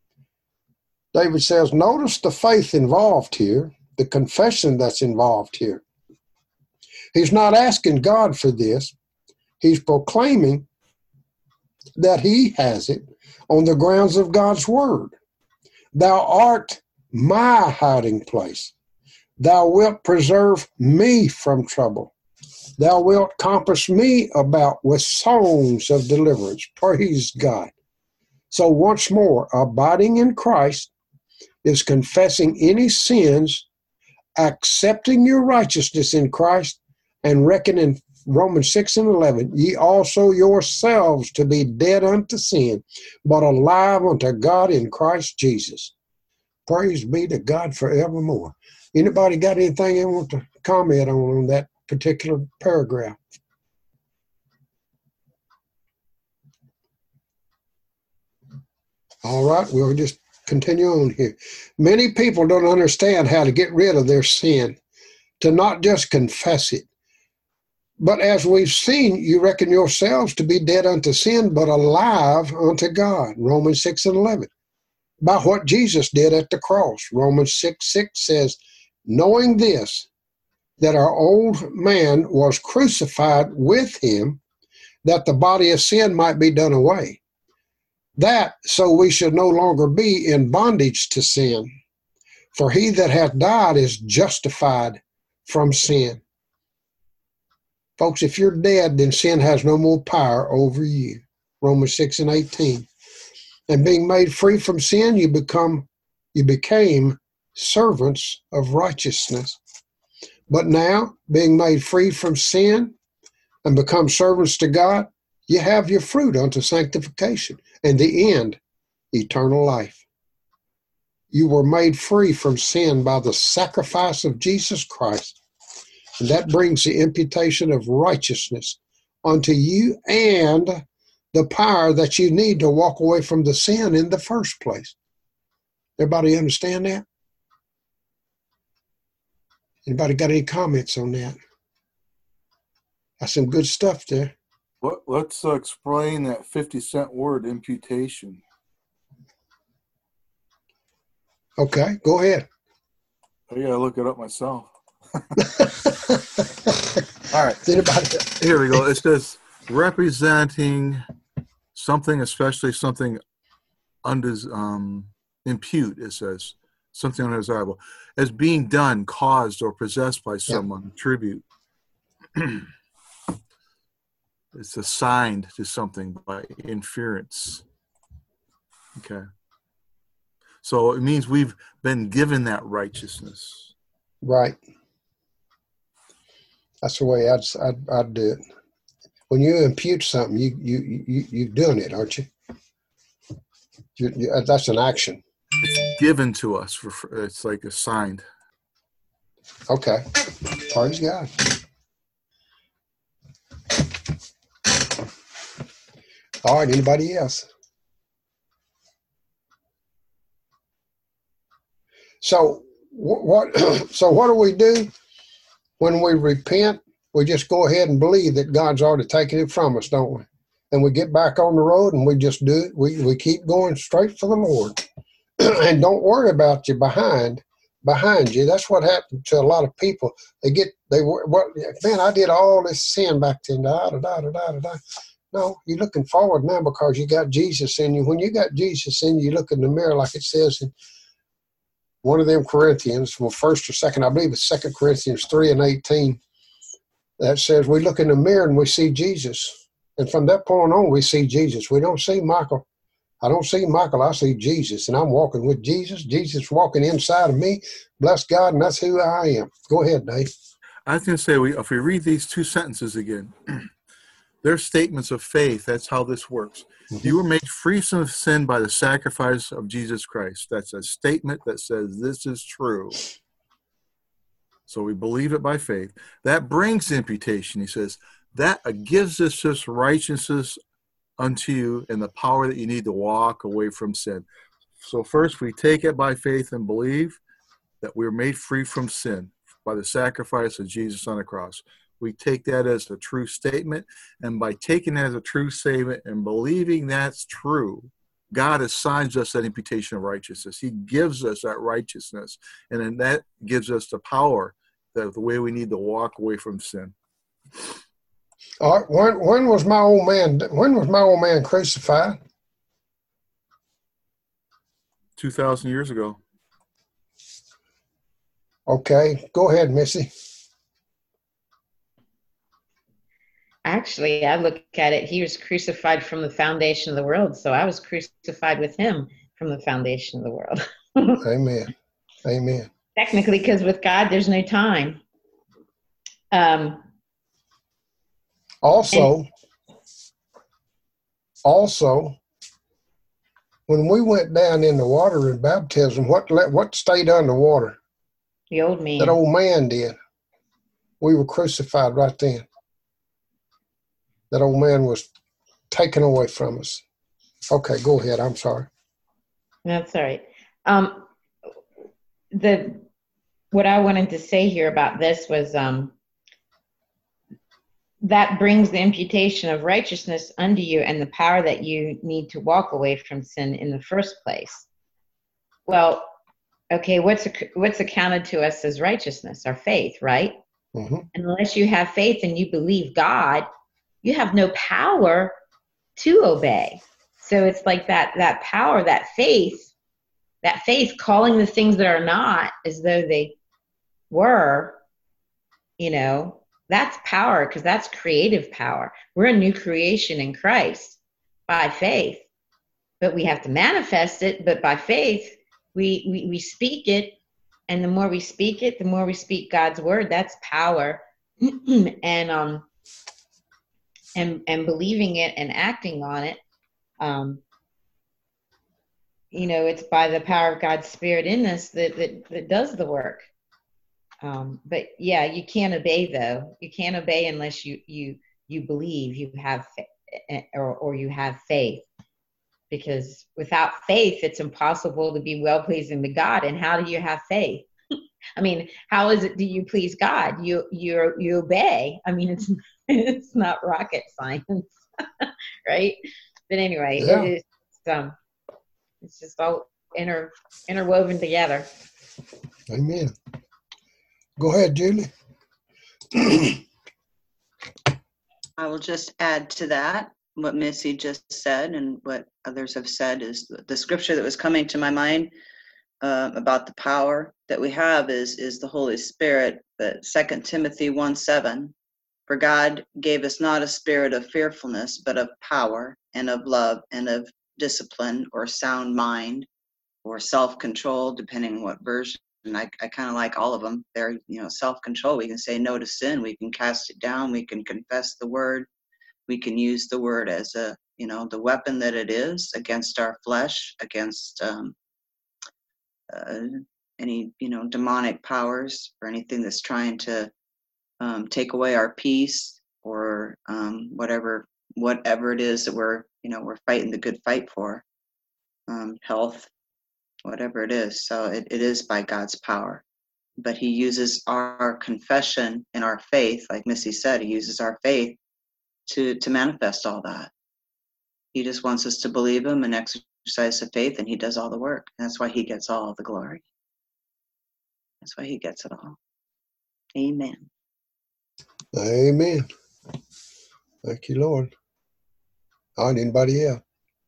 David says, notice the faith involved here, the confession that's involved here. He's not asking God for this. He's proclaiming that he has it on the grounds of God's word. Thou art my hiding place. Thou wilt preserve me from trouble. Thou wilt compass me about with songs of deliverance. Praise God. So once more, abiding in Christ is confessing any sins, accepting your righteousness in Christ, and reckoning Romans six and eleven, ye also yourselves to be dead unto sin, but alive unto God in Christ Jesus. Praise be to God forevermore. Anybody got anything they want to comment on, on that particular paragraph? All right, we'll just continue on here. Many people don't understand how to get rid of their sin, to not just confess it. But as we've seen, you reckon yourselves to be dead unto sin, but alive unto God. Romans six and eleven. By what Jesus did at the cross. Romans six six says, knowing this, that our old man was crucified with him, that the body of sin might be done away. That so we should no longer be in bondage to sin. For he that hath died is justified from sin. Folks, if you're dead, then sin has no more power over you. Romans six and eighteen. And being made free from sin, you become, you became servants of righteousness. But now, being made free from sin and become servants to God, you have your fruit unto sanctification, and the end, eternal life. You were made free from sin by the sacrifice of Jesus Christ, and that brings the imputation of righteousness unto you and the power that you need to walk away from the sin in the first place. Everybody understand that? Anybody got any comments on that? That's some good stuff there. What, let's uh, explain that fifty cent word, imputation. Okay, go ahead. I gotta look it up myself. All right. Anybody? Here we go. It says representing something, especially something undes um, impute. It says something undesirable as being done, caused, or possessed by someone. Yeah. Tribute. It's assigned to something by inference. Okay. So it means we've been given that righteousness. Right. That's the way I'd, I'd, I'd do it. When you impute something, you, you, you, you're doing it, aren't you? you, you that's an action. It's given to us. For, it's like assigned. Okay. Praise God. All right. Anybody else? So what? So what do we do when we repent? We just go ahead and believe that God's already taken it from us, don't we? And we get back on the road and we just do it. We we keep going straight for the Lord, and don't worry about you behind behind you. That's what happened to a lot of people. They get they what man? I did all this sin back then. Da da da da da da. No, you're looking forward now because you got Jesus in you. When you got Jesus in you, you look in the mirror like it says in one of them Corinthians, well, first or second, I believe it's Second Corinthians three and eighteen. That says we look in the mirror and we see Jesus. And from that point on, we see Jesus. We don't see Michael. I don't see Michael. I see Jesus. And I'm walking with Jesus. Jesus walking inside of me. Bless God, and that's who I am. Go ahead, Dave. I was going to say, we, if we read these two sentences again, they're statements of faith. That's how this works. Mm-hmm. You were made free from sin by the sacrifice of Jesus Christ. That's a statement that says this is true. So we believe it by faith. That brings imputation. He says, that gives us this righteousness unto you and the power that you need to walk away from sin. So first we take it by faith and believe that we're made free from sin by the sacrifice of Jesus on the cross. We take that as a true statement, and by taking that as a true statement and believing that's true, God assigns us that imputation of righteousness. He gives us that righteousness, and then that gives us the power, that the way we need to walk away from sin. All right, when when was my old man? When was my old man crucified? Two thousand years ago. Okay, go ahead, Missy. Actually, I look at it, he was crucified from the foundation of the world, so I was crucified with him from the foundation of the world. Amen. Amen. Technically, because with God, there's no time. Um, also, and, also, when we went down in the water in baptism, what what stayed underwater? The old man. That old man did. We were crucified right then. That old man was taken away from us. Okay, go ahead. I'm sorry. That's all right. Um, the what I wanted to say here about this was um, that brings the imputation of righteousness unto you and the power that you need to walk away from sin in the first place. Well, okay, what's what's accounted to us as righteousness? Our faith, right? Mm-hmm. Unless you have faith and you believe God, you have no power to obey. So it's like that that power, that faith, that faith calling the things that are not as though they were, you know, that's power, because that's creative power. We're a new creation in Christ by faith, but we have to manifest it. But by faith, we, we, we speak it, and the more we speak it, the more we speak God's word. That's power. and um and and believing it and acting on it. Um, you know, it's by the power of God's Spirit in us that that, that does the work. Um, but yeah, you can't obey though. You can't obey unless you you you believe, you have or or you have faith. Because without faith, it's impossible to be well pleasing to God. And how do you have faith? I mean, how is it do you please God? You you you obey. I mean, it's it's not rocket science, right? But anyway, Yeah. it is um, it's just all inter interwoven together. Amen. Go ahead, Julie. I will just add to that what Missy just said and what others have said is the, the scripture that was coming to my mind uh, about the power that we have is is the Holy Spirit. But Second Timothy one seven, for God gave us not a spirit of fearfulness, but of power and of love and of discipline or sound mind. or self-control, depending on what version. And I, I kind of like all of them. They're, you know, self-control. We can say no to sin. We can cast it down. We can confess the word. We can use the word as a, you know, the weapon that it is against our flesh, against um, uh, any, you know, demonic powers or anything that's trying to um, take away our peace or um, whatever, whatever it is that we're, you know, we're fighting the good fight for, um, health, whatever it is. So it, it is by God's power. But he uses our confession and our faith, like Missy said, he uses our faith to, to manifest all that. He just wants us to believe him and exercise the faith, and he does all the work. That's why he gets all the glory. That's why he gets it all. Amen. Amen. Thank you, Lord. All right, anybody else?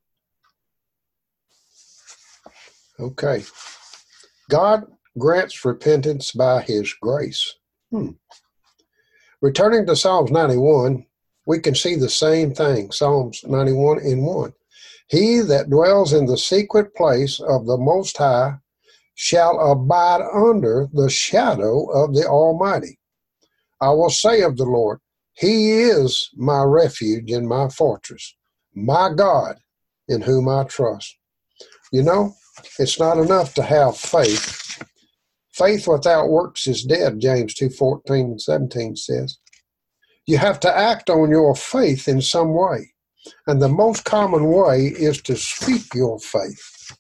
Okay. God grants repentance by his grace. Hmm. Returning to Psalms ninety-one, we can see the same thing. Psalms ninety-one in one. He that dwells in the secret place of the Most High shall abide under the shadow of the Almighty. I will say of the Lord, he is my refuge and my fortress, my God in whom I trust. You know, it's not enough to have faith. Faith without works is dead, James two fourteen and seventeen says. You have to act on your faith in some way. And the most common way is to speak your faith.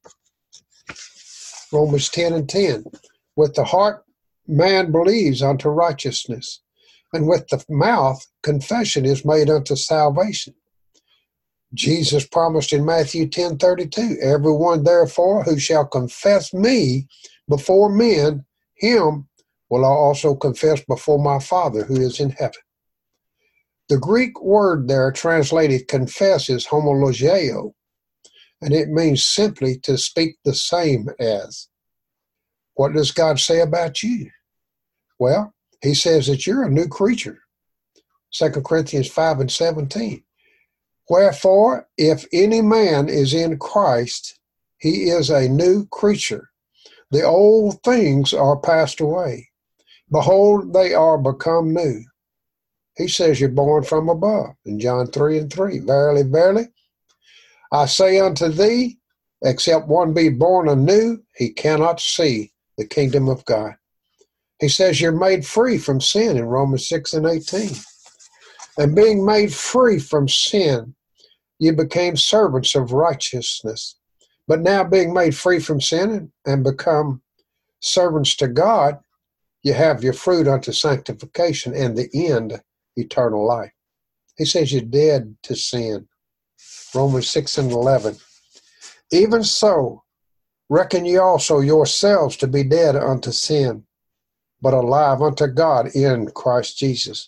Romans ten and ten. With the heart man believes unto righteousness, and with the mouth confession is made unto salvation. Jesus promised in Matthew ten thirty-two, everyone therefore who shall confess me before men, him will I also confess before my Father who is in heaven. The Greek word there translated confess is homologeo, and it means simply to speak the same as. What does God say about you? Well, he says that you're a new creature. Second Corinthians five and seventeen. Wherefore, if any man is in Christ, he is a new creature. The old things are passed away. Behold, they are become new. He says you're born from above in John three and three. Verily, verily, I say unto thee, except one be born anew, he cannot see the kingdom of God. He says you're made free from sin in Romans six and eighteen. And being made free from sin, you became servants of righteousness. But now being made free from sin and become servants to God, you have your fruit unto sanctification and the end, eternal life. He says you're dead to sin. Romans six and eleven. Even so, reckon ye also yourselves to be dead unto sin, but alive unto God in Christ Jesus.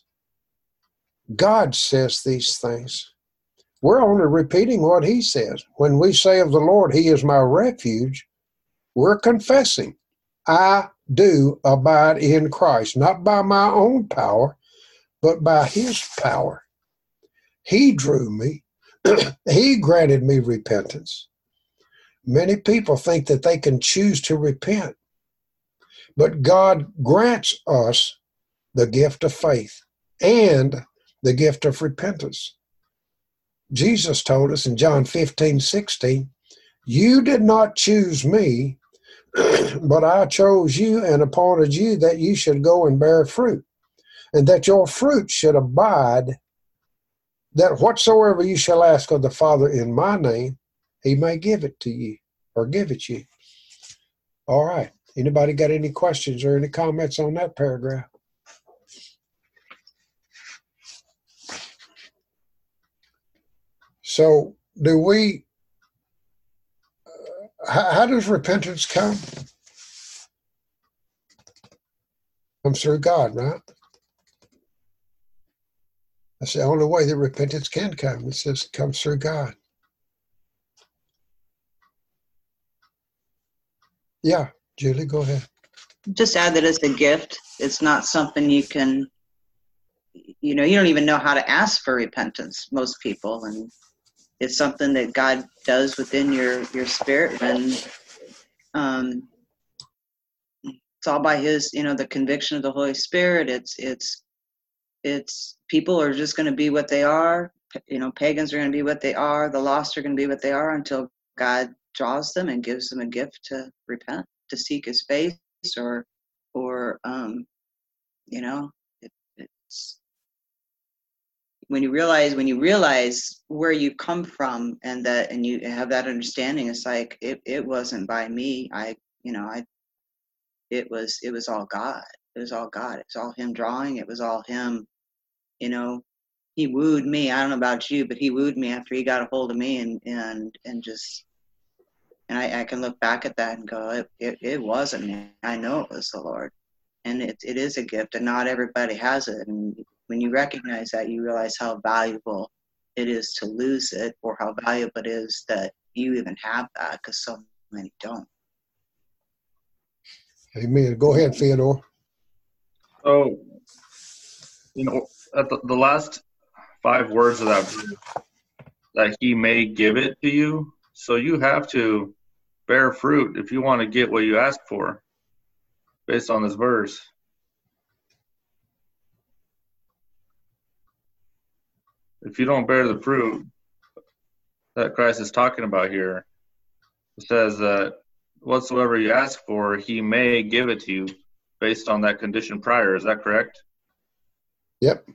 God says these things. We're only repeating what he says. When we say of the Lord, he is my refuge, we're confessing, I do abide in Christ, not by my own power, but by his power. He drew me. He granted me repentance. Many people think that they can choose to repent, but God grants us the gift of faith and the gift of repentance. Jesus told us in John fifteen, sixteen, you did not choose me, but I chose you and appointed you that you should go and bear fruit, and that your fruit should abide, that whatsoever you shall ask of the Father in my name, he may give it to you, or give it you. All right. Anybody got any questions or any comments on that paragraph? So do we, uh, how, how does repentance come? Comes through God, right? That's the only way that repentance can come. It says it comes through God. Yeah, Julie, go ahead. Just add that it's a gift. It's not something you can, you know, you don't even know how to ask for repentance, most people. And it's something that God does within your, your spirit when um, it's all by his, you know, the conviction of the Holy Spirit. It's, it's, it's people are just going to be what they are. You know, pagans are going to be what they are. The lost are going to be what they are until God draws them and gives them a gift to repent, to seek his face, or, or, um, you know, it, it's, when you realize, when you realize where you come from and that, and you have that understanding, it's like, it, it wasn't by me. I, you know, I, it was, it was all God. It was all God. It was all him drawing. It was all him, you know, he wooed me. I don't know about you, but he wooed me after he got a hold of me, and, and, and just, and I, I can look back at that and go, it, it, it wasn't me. I know it was the Lord. And it, it is a gift, and not everybody has it. And when you recognize that, you realize how valuable it is to lose it, or how valuable it is that you even have that, because so many don't. Amen. Go ahead, Theodore. So, you know, at the, the last five words of that verse, that he may give it to you. So you have to bear fruit if you want to get what you ask for, based on this verse. If you don't bear the fruit that Christ is talking about here, it says that whatsoever you ask for, he may give it to you based on that condition prior. Is that correct? Yep.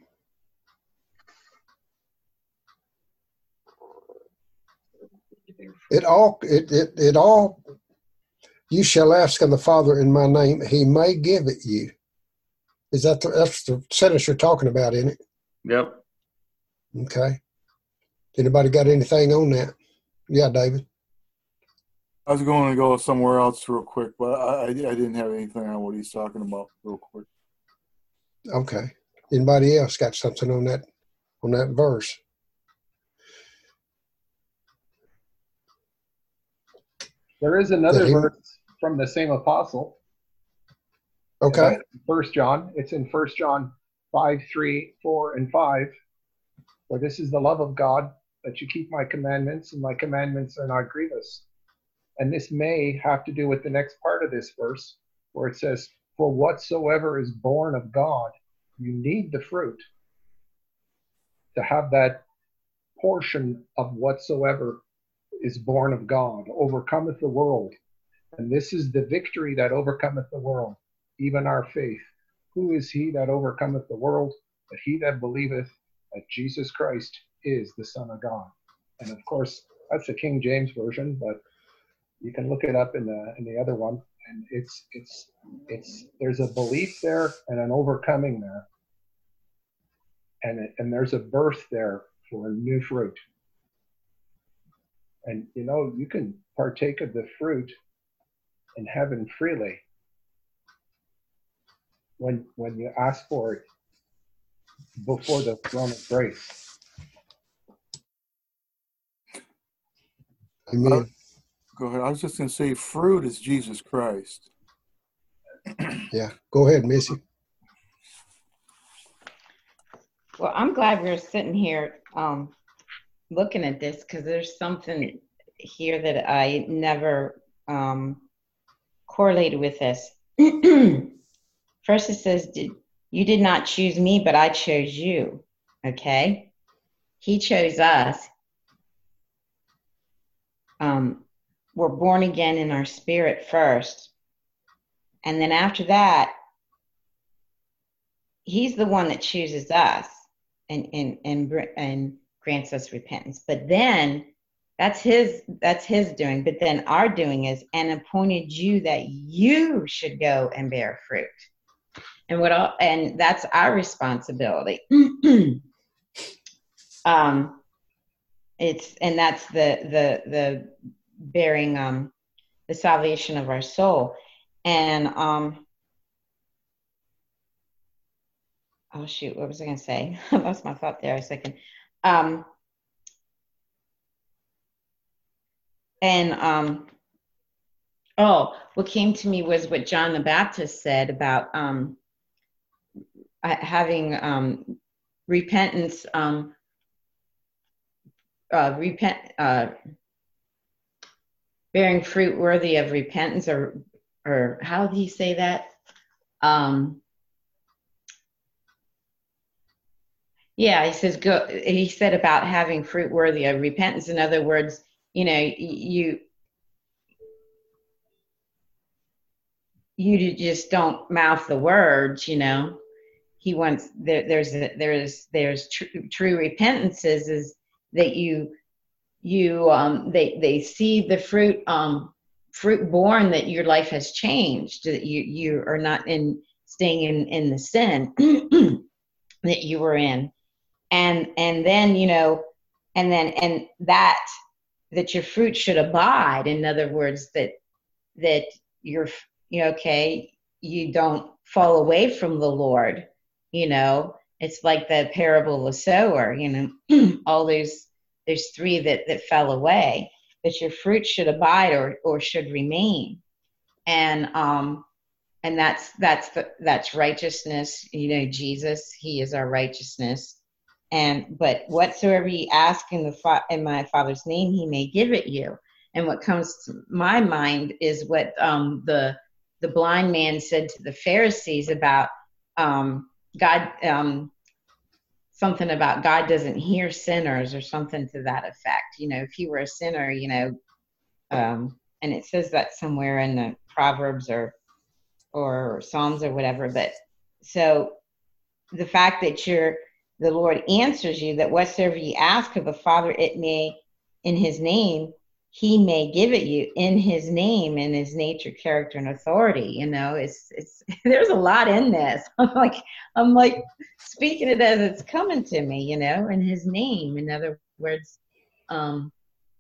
It all, it, it, it all, you shall ask of the Father in my name, he may give it you. Is that the, that's the sentence you're talking about, isn't it? Yep. Okay. Anybody got anything on that? Yeah, David. I was going to go somewhere else real quick, but I, I didn't have anything on what he's talking about real quick. Okay. Anybody else got something on that, on that verse? There is another he, verse from the same apostle. Okay. First John. It's in First John five, three, four, and five. For this is the love of God, that you keep my commandments, and my commandments are not grievous. And this may have to do with the next part of this verse, where it says, for whatsoever is born of God, you need the fruit to have that portion of whatsoever is born of God, overcometh the world. And this is the victory that overcometh the world, even our faith. Who is he that overcometh the world? But he that believeth that Jesus Christ is the Son of God. And of course, that's the King James Version, but you can look it up in the in the other one. And it's it's it's there's a belief there and an overcoming there. And it, and there's a birth there for a new fruit. And, you know, you can partake of the fruit in heaven freely when when you ask for it before the throne of grace. Amen. Uh, go ahead. I was just going to say, fruit is Jesus Christ. Yeah. Go ahead, Missy. Well, I'm glad we're sitting here um, looking at this, because there's something here that I never um, correlated with this. First it says, did, you did not choose me, but I chose you. Okay? He chose us. Um, we're born again in our spirit first. And then after that, he's the one that chooses us and, and, and, and grants us repentance. But then that's his, that's his doing. But then our doing is, and appointed you that you should go and bear fruit. And what all, and that's our responsibility. um, it's, and that's the, the, the bearing, um, the salvation of our soul. And, um, oh shoot, what was I going to say? I lost my thought there a second. Um, and, um, oh, what came to me was what John the Baptist said about, um, having, um, repentance, um, uh, repent, uh, bearing fruit worthy of repentance, or or how did he say that? Um, yeah, he says go. He said about having fruit worthy of repentance. In other words, you know, you you just don't mouth the words. You know, he wants there, there's a, there's there's tr- true repentance is, is that you you um they they see the fruit um fruit born, that your life has changed, that you you are not in staying in in the sin that you were in, and and then you know and then and that that your fruit should abide. In other words, that that you're you know okay, you don't fall away from the Lord. You know, it's like the parable of the sower. You know, all those there's three that that fell away. That your fruit should abide, or or should remain, and um and that's that's the, that's righteousness. You know, Jesus, He is our righteousness. And but whatsoever ye ask in the fa- in my Father's name, He may give it you. And what comes to my mind is what um, the the blind man said to the Pharisees about um, God, um, something about God doesn't hear sinners, or something to that effect. You know, if you were a sinner, you know, um, and it says that somewhere in the Proverbs or or Psalms or whatever. But so the fact that you're the Lord answers you, that whatsoever you ask of the Father, it may, in His name, He may give it you, in His name, in His nature, character, and authority. You know, it's it's there's a lot in this. I'm like I'm like speaking it as it's coming to me. You know, in His name. In other words, um,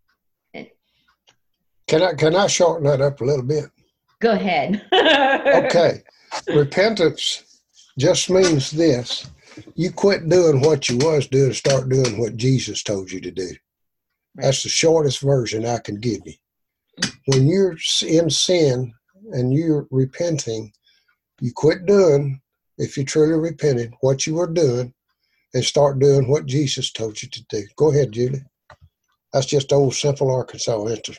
Can I can I shorten that up a little bit? go ahead. Okay, repentance just means this: you quit doing what you was doing, start doing what Jesus told you to do. That's the shortest version I can give you. When you're in sin and you're repenting, you quit doing, if you truly repented, what you were doing, and start doing what Jesus told you to do. Go ahead, Julie. That's just old simple Arkansas answer.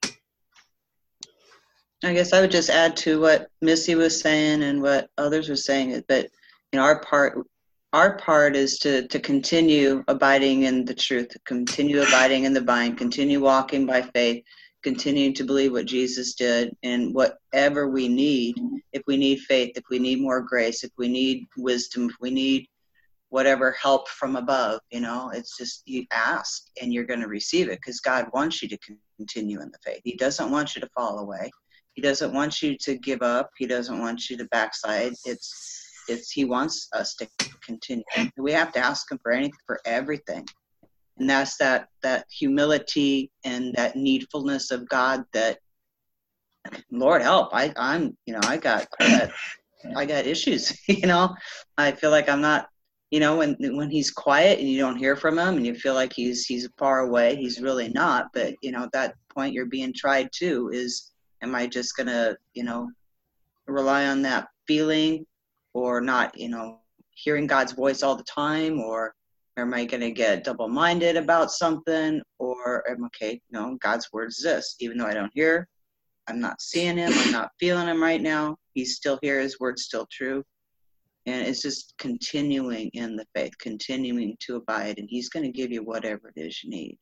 I guess I would just add to what Missy was saying and what others were saying, but you know, our part our part is to to continue abiding in the truth, continue abiding in the vine, continue walking by faith, continue to believe what Jesus did, and whatever we need, if we need faith, if we need more grace, if we need wisdom, if we need whatever help from above, you know, it's just you ask and you're going to receive it, because God wants you to continue in the faith. He doesn't want you to fall away. He doesn't want you to give up. He doesn't want you to backslide. It's it's He wants us to continue. We have to ask Him for anything, for everything, and that's that that humility and that needfulness of God. That Lord help, I I'm you know I got I got, I got issues. You know, I feel like I'm not. You know, when when He's quiet and you don't hear from Him, and you feel like He's He's far away, He's really not. But you know, at that point you're being tried too. Is am I just gonna, you know, rely on that feeling, or not, you know, hearing God's voice all the time, or am I gonna get double-minded about something, or am okay, no, God's word is this. Even though I don't hear, I'm not seeing Him, I'm not feeling Him right now, He's still here, His word's still true. And it's just continuing in the faith, continuing to abide, and He's gonna give you whatever it is you need.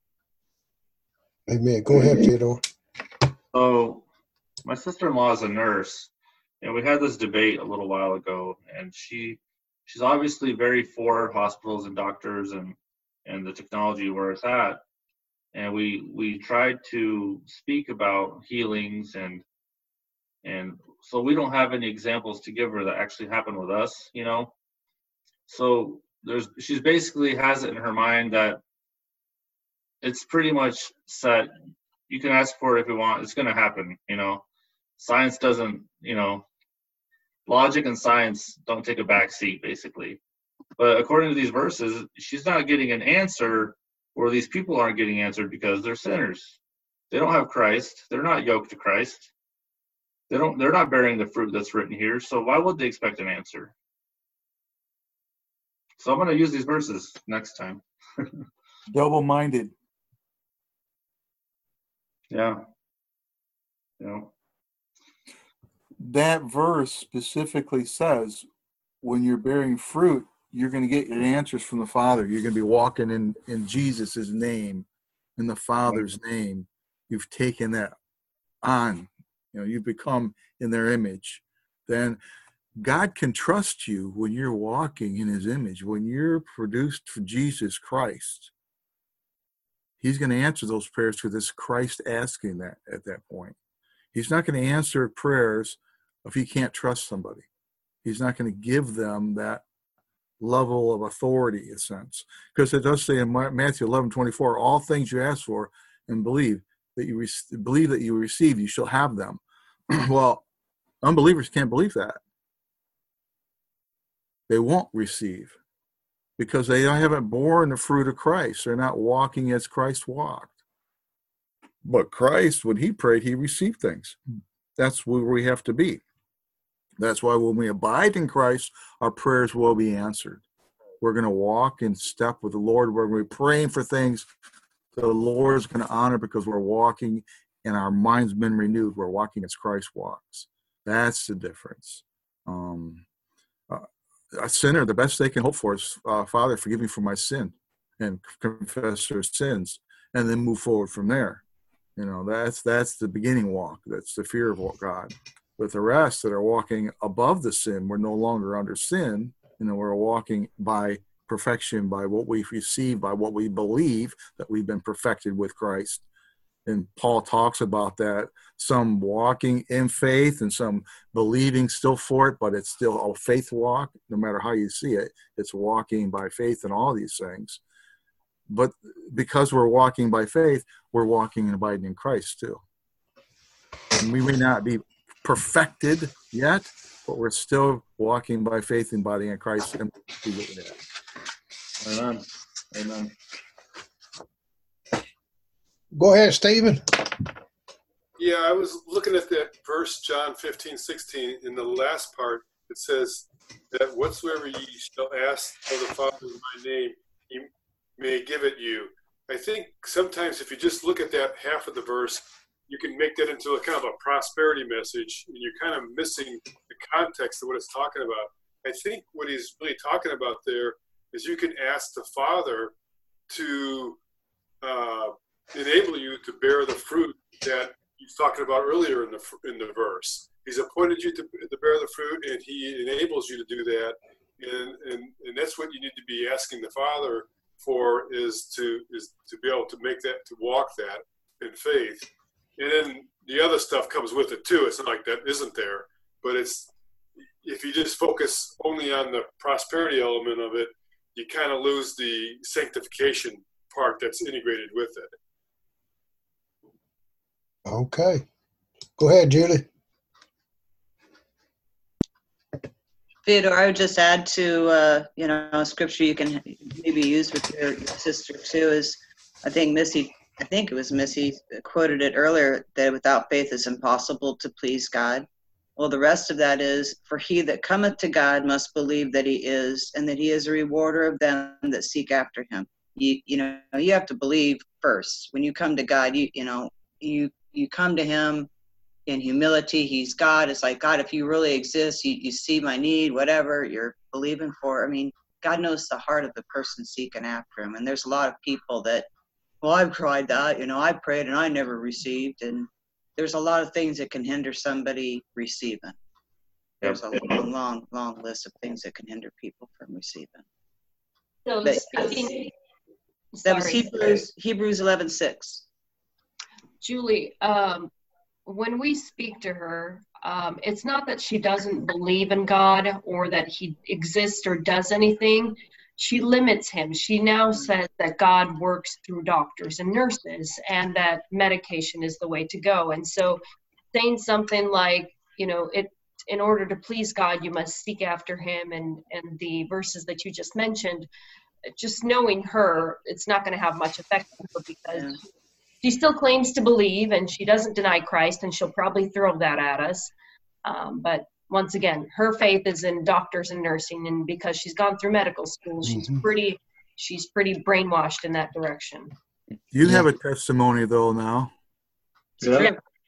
Amen. Go ahead, Theodore. So my sister-in-law is a nurse, and we had this debate a little while ago, and she she's obviously very for hospitals and doctors and and the technology where it's at. And we we tried to speak about healings, and and so we don't have any examples to give her that actually happened with us, you know. So there's she's basically has it in her mind that it's pretty much set. You can ask for it if you want. It's going to happen, you know. Science doesn't, you know, logic and science don't take a back seat, basically. But according to these verses, she's not getting an answer, or these people aren't getting answered because they're sinners. They don't have Christ. They're not yoked to Christ. They don't, they're not bearing the fruit that's written here. So why would they expect an answer? So I'm going to use these verses next time. Double-minded. Yeah. You know, that verse specifically says when you're bearing fruit, you're going to get your answers from the Father. You're going to be walking in, in Jesus' name, in the Father's name. You've taken that on. You know, you've become in their image. Then God can trust you when you're walking in his image. When you're produced for Jesus Christ, he's going to answer those prayers because it's Christ asking that at that point. He's not going to answer prayers if he can't trust somebody. He's not going to give them that level of authority, in a sense. Because it does say in Matthew eleven twenty-four, all things you ask for and believe that you re- believe that you receive, you shall have them. Well, unbelievers can't believe that. They won't receive because they haven't borne the fruit of Christ. They're not walking as Christ walked. But Christ, when he prayed, he received things. That's where we have to be. That's why when we abide in Christ, our prayers will be answered. We're going to walk in step with the Lord. We're going to be praying for things the Lord is going to honor because we're walking and our mind's been renewed. We're walking as Christ walks. That's the difference. Um, uh, a sinner, the best they can hope for is, uh, Father, forgive me for my sin, and confess their sins, and then move forward from there. You know, that's that's the beginning walk. That's the fear of God. With the rest that are walking above the sin, we're no longer under sin. You know, we're walking by perfection, by what we've received, by what we believe that we've been perfected with Christ. And Paul talks about that, some walking in faith and some believing still for it, but it's still a faith walk, no matter how you see it. It's walking by faith and all these things. But because we're walking by faith, we're walking and abiding in Christ too. And we may not be perfected yet, but we're still walking by faith and abiding in Christ. And Amen. Amen. Go ahead, Stephen. Yeah, I was looking at that verse, John fifteen, sixteen. In the last part, it says that whatsoever ye shall ask of the Father in my name, he may give it you. I think sometimes if you just look at that half of the verse, you can make that into a kind of a prosperity message, and you're kind of missing the context of what it's talking about. I think what he's really talking about there is you can ask the Father to uh, enable you to bear the fruit that he's talking about earlier in the in the verse. He's appointed you to, to bear the fruit, and he enables you to do that. And, and and that's what you need to be asking the Father for, is to is to be able to make that, to walk that in faith. And then the other stuff comes with it too. It's not like that isn't there, but it's, if you just focus only on the prosperity element of it, you kind of lose the sanctification part that's integrated with it. Okay. Go ahead, Julie. Theodore, I would just add to, uh, you know, a scripture you can maybe use with your, your sister too is, I think Missy, I think it was Missy quoted it earlier, that without faith it's impossible to please God. Well, the rest of that is, for he that cometh to God must believe that he is, and that he is a rewarder of them that seek after him. You, you know, you have to believe first. When you come to God, you, you know, you, you come to him in humility. He's God. It's like, God, if you really exist, you, you see my need, whatever you're believing for. I mean, God knows the heart of the person seeking after him. And there's a lot of people that, well, I've tried that, you know, I prayed and I never received. And there's a lot of things that can hinder somebody receiving. There's a long, long, long list of things that can hinder people from receiving. So But, speaking, that was sorry. Hebrews, Hebrews eleven six. Julie, um, when we speak to her, um, it's not that she doesn't believe in God or that he exists or does anything. She limits him. She now says that God works through doctors and nurses and that medication is the way to go. And so saying something like, you know, it, in order to please God, you must seek after him, and, and the verses that you just mentioned, just knowing her, it's not going to have much effect on her, because yeah. she still claims to believe and she doesn't deny Christ, and she'll probably throw that at us. Um, but once again, her faith is in doctors and nursing, and because she's gone through medical school, she's Mhm. pretty, she's pretty brainwashed in that direction. You have a testimony though now. It's true.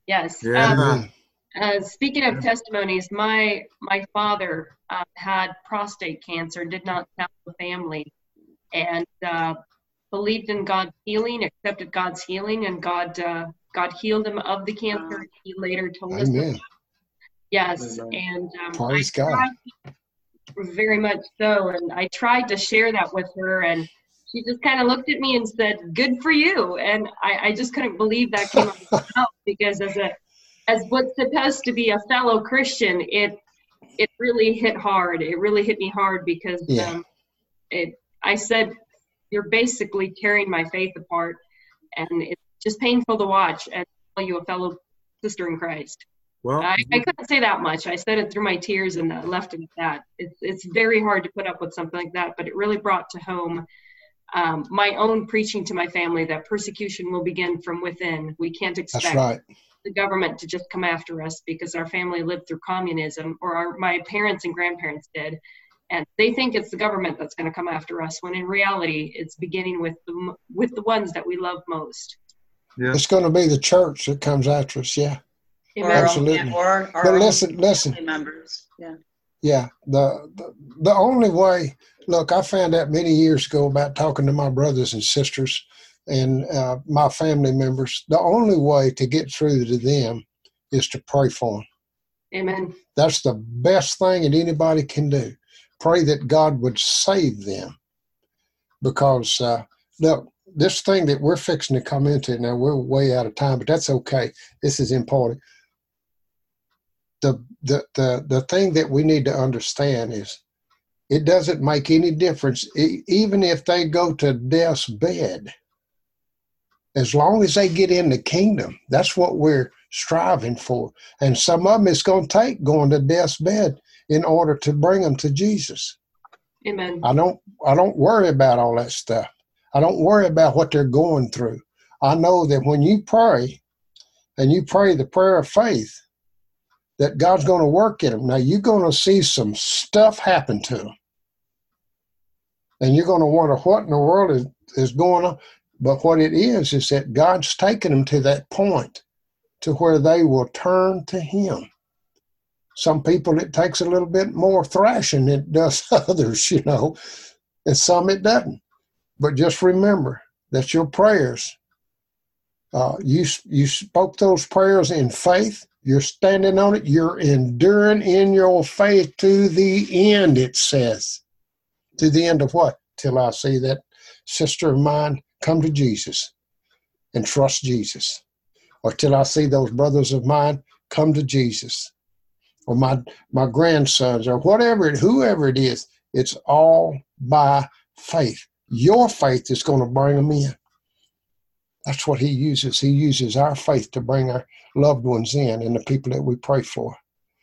Yes. Yeah. Um, uh, speaking of testimonies, my my father uh, had prostate cancer, did not have a family, and uh, believed in God's healing, accepted God's healing, and God uh, God healed him of the cancer. He later told us. Amen. Yes, and um, Praise I God. tried very much so, and I tried to share that with her, and she just kind of looked at me and said, "Good for you." And I, I just couldn't believe that came out of her mouth, because as a as what's supposed to be a fellow Christian, it it really hit hard. It really hit me hard because Yeah. um, it. I said, "You're basically tearing my faith apart," and it's just painful to watch and tell you a fellow sister in Christ. Well, I, I couldn't say that much. I said it through my tears and uh, left it at that. It's it's very hard to put up with something like that, but it really brought to home um, my own preaching to my family that persecution will begin from within. We can't expect That's right. the government to just come after us because our family lived through communism, or our, my parents and grandparents did. And they think it's the government that's going to come after us, when in reality, it's beginning with the, with the ones that we love most. Yeah. It's going to be the church that comes after us. Yeah. Or our own, Absolutely. or our But own listen, listen. family members. Yeah. Yeah, the, the the only way, look, I found out many years ago about talking to my brothers and sisters and uh, my family members, the only way to get through to them is to pray for them. Amen. That's the best thing that anybody can do. Pray that God would save them. Because, uh, look, this thing that we're fixing to come into, now we're way out of time, but that's okay. This is important. The, the the the thing that we need to understand is it doesn't make any difference, e- even if they go to death's bed. As long as they get in the kingdom, that's what we're striving for. And some of them it's going to take going to death's bed in order to bring them to Jesus. Amen. I don't I don't worry about all that stuff. I don't worry about what they're going through. I know that when you pray, and you pray the prayer of faith, that God's going to work in them. Now, you're going to see some stuff happen to them. And you're going to wonder what in the world is, is going on. But what it is, is that God's taken them to that point to where they will turn to Him. Some people, it takes a little bit more thrashing than it does others, you know, and some it doesn't. But just remember that your prayers, uh, you, you spoke those prayers in faith. You're standing on it. You're enduring in your faith to the end, it says. To the end of what? Till I see that sister of mine come to Jesus and trust Jesus. Or till I see those brothers of mine come to Jesus. Or my, my grandsons, or whatever, it, whoever it is. It's all by faith. Your faith is going to bring them in. That's what He uses. He uses our faith to bring our loved ones in and the people that we pray for.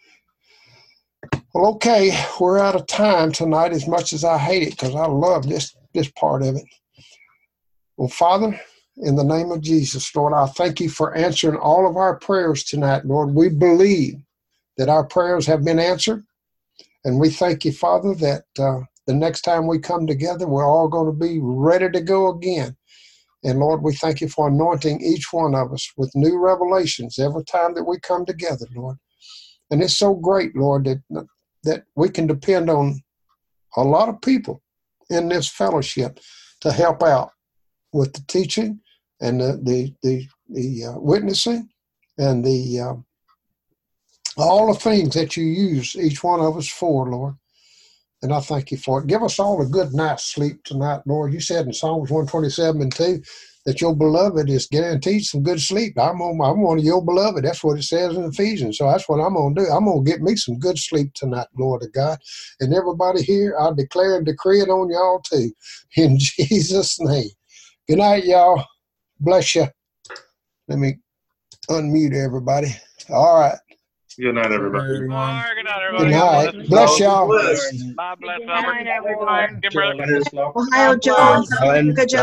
Well, okay, we're out of time tonight, as much as I hate it, because I love this, this part of it. Well, Father, in the name of Jesus, Lord, I thank You for answering all of our prayers tonight, Lord. We believe that our prayers have been answered, and we thank You, Father, that uh, the next time we come together, we're all going to be ready to go again. And Lord, we thank You for anointing each one of us with new revelations every time that we come together, Lord. And it's so great, Lord, that that we can depend on a lot of people in this fellowship to help out with the teaching and the the the, the uh, witnessing and the uh, all the things that You use each one of us for, Lord. And I thank You for it. Give us all a good night's sleep tonight, Lord. You said in Psalms one twenty-seven and two that Your beloved is guaranteed some good sleep. I'm on, I'm one of Your beloved. That's what it says in Ephesians. So that's what I'm going to do. I'm going to get me some good sleep tonight, Lord of God. And everybody here, I declare and decree it on y'all too. In Jesus' name. Good night, y'all. Bless you. Let me unmute everybody. All right. Good night, everybody. Good night, Good night. Bless y'all. Bye, bless. Good night, everyone. Joe. Ohio Joe. Good job.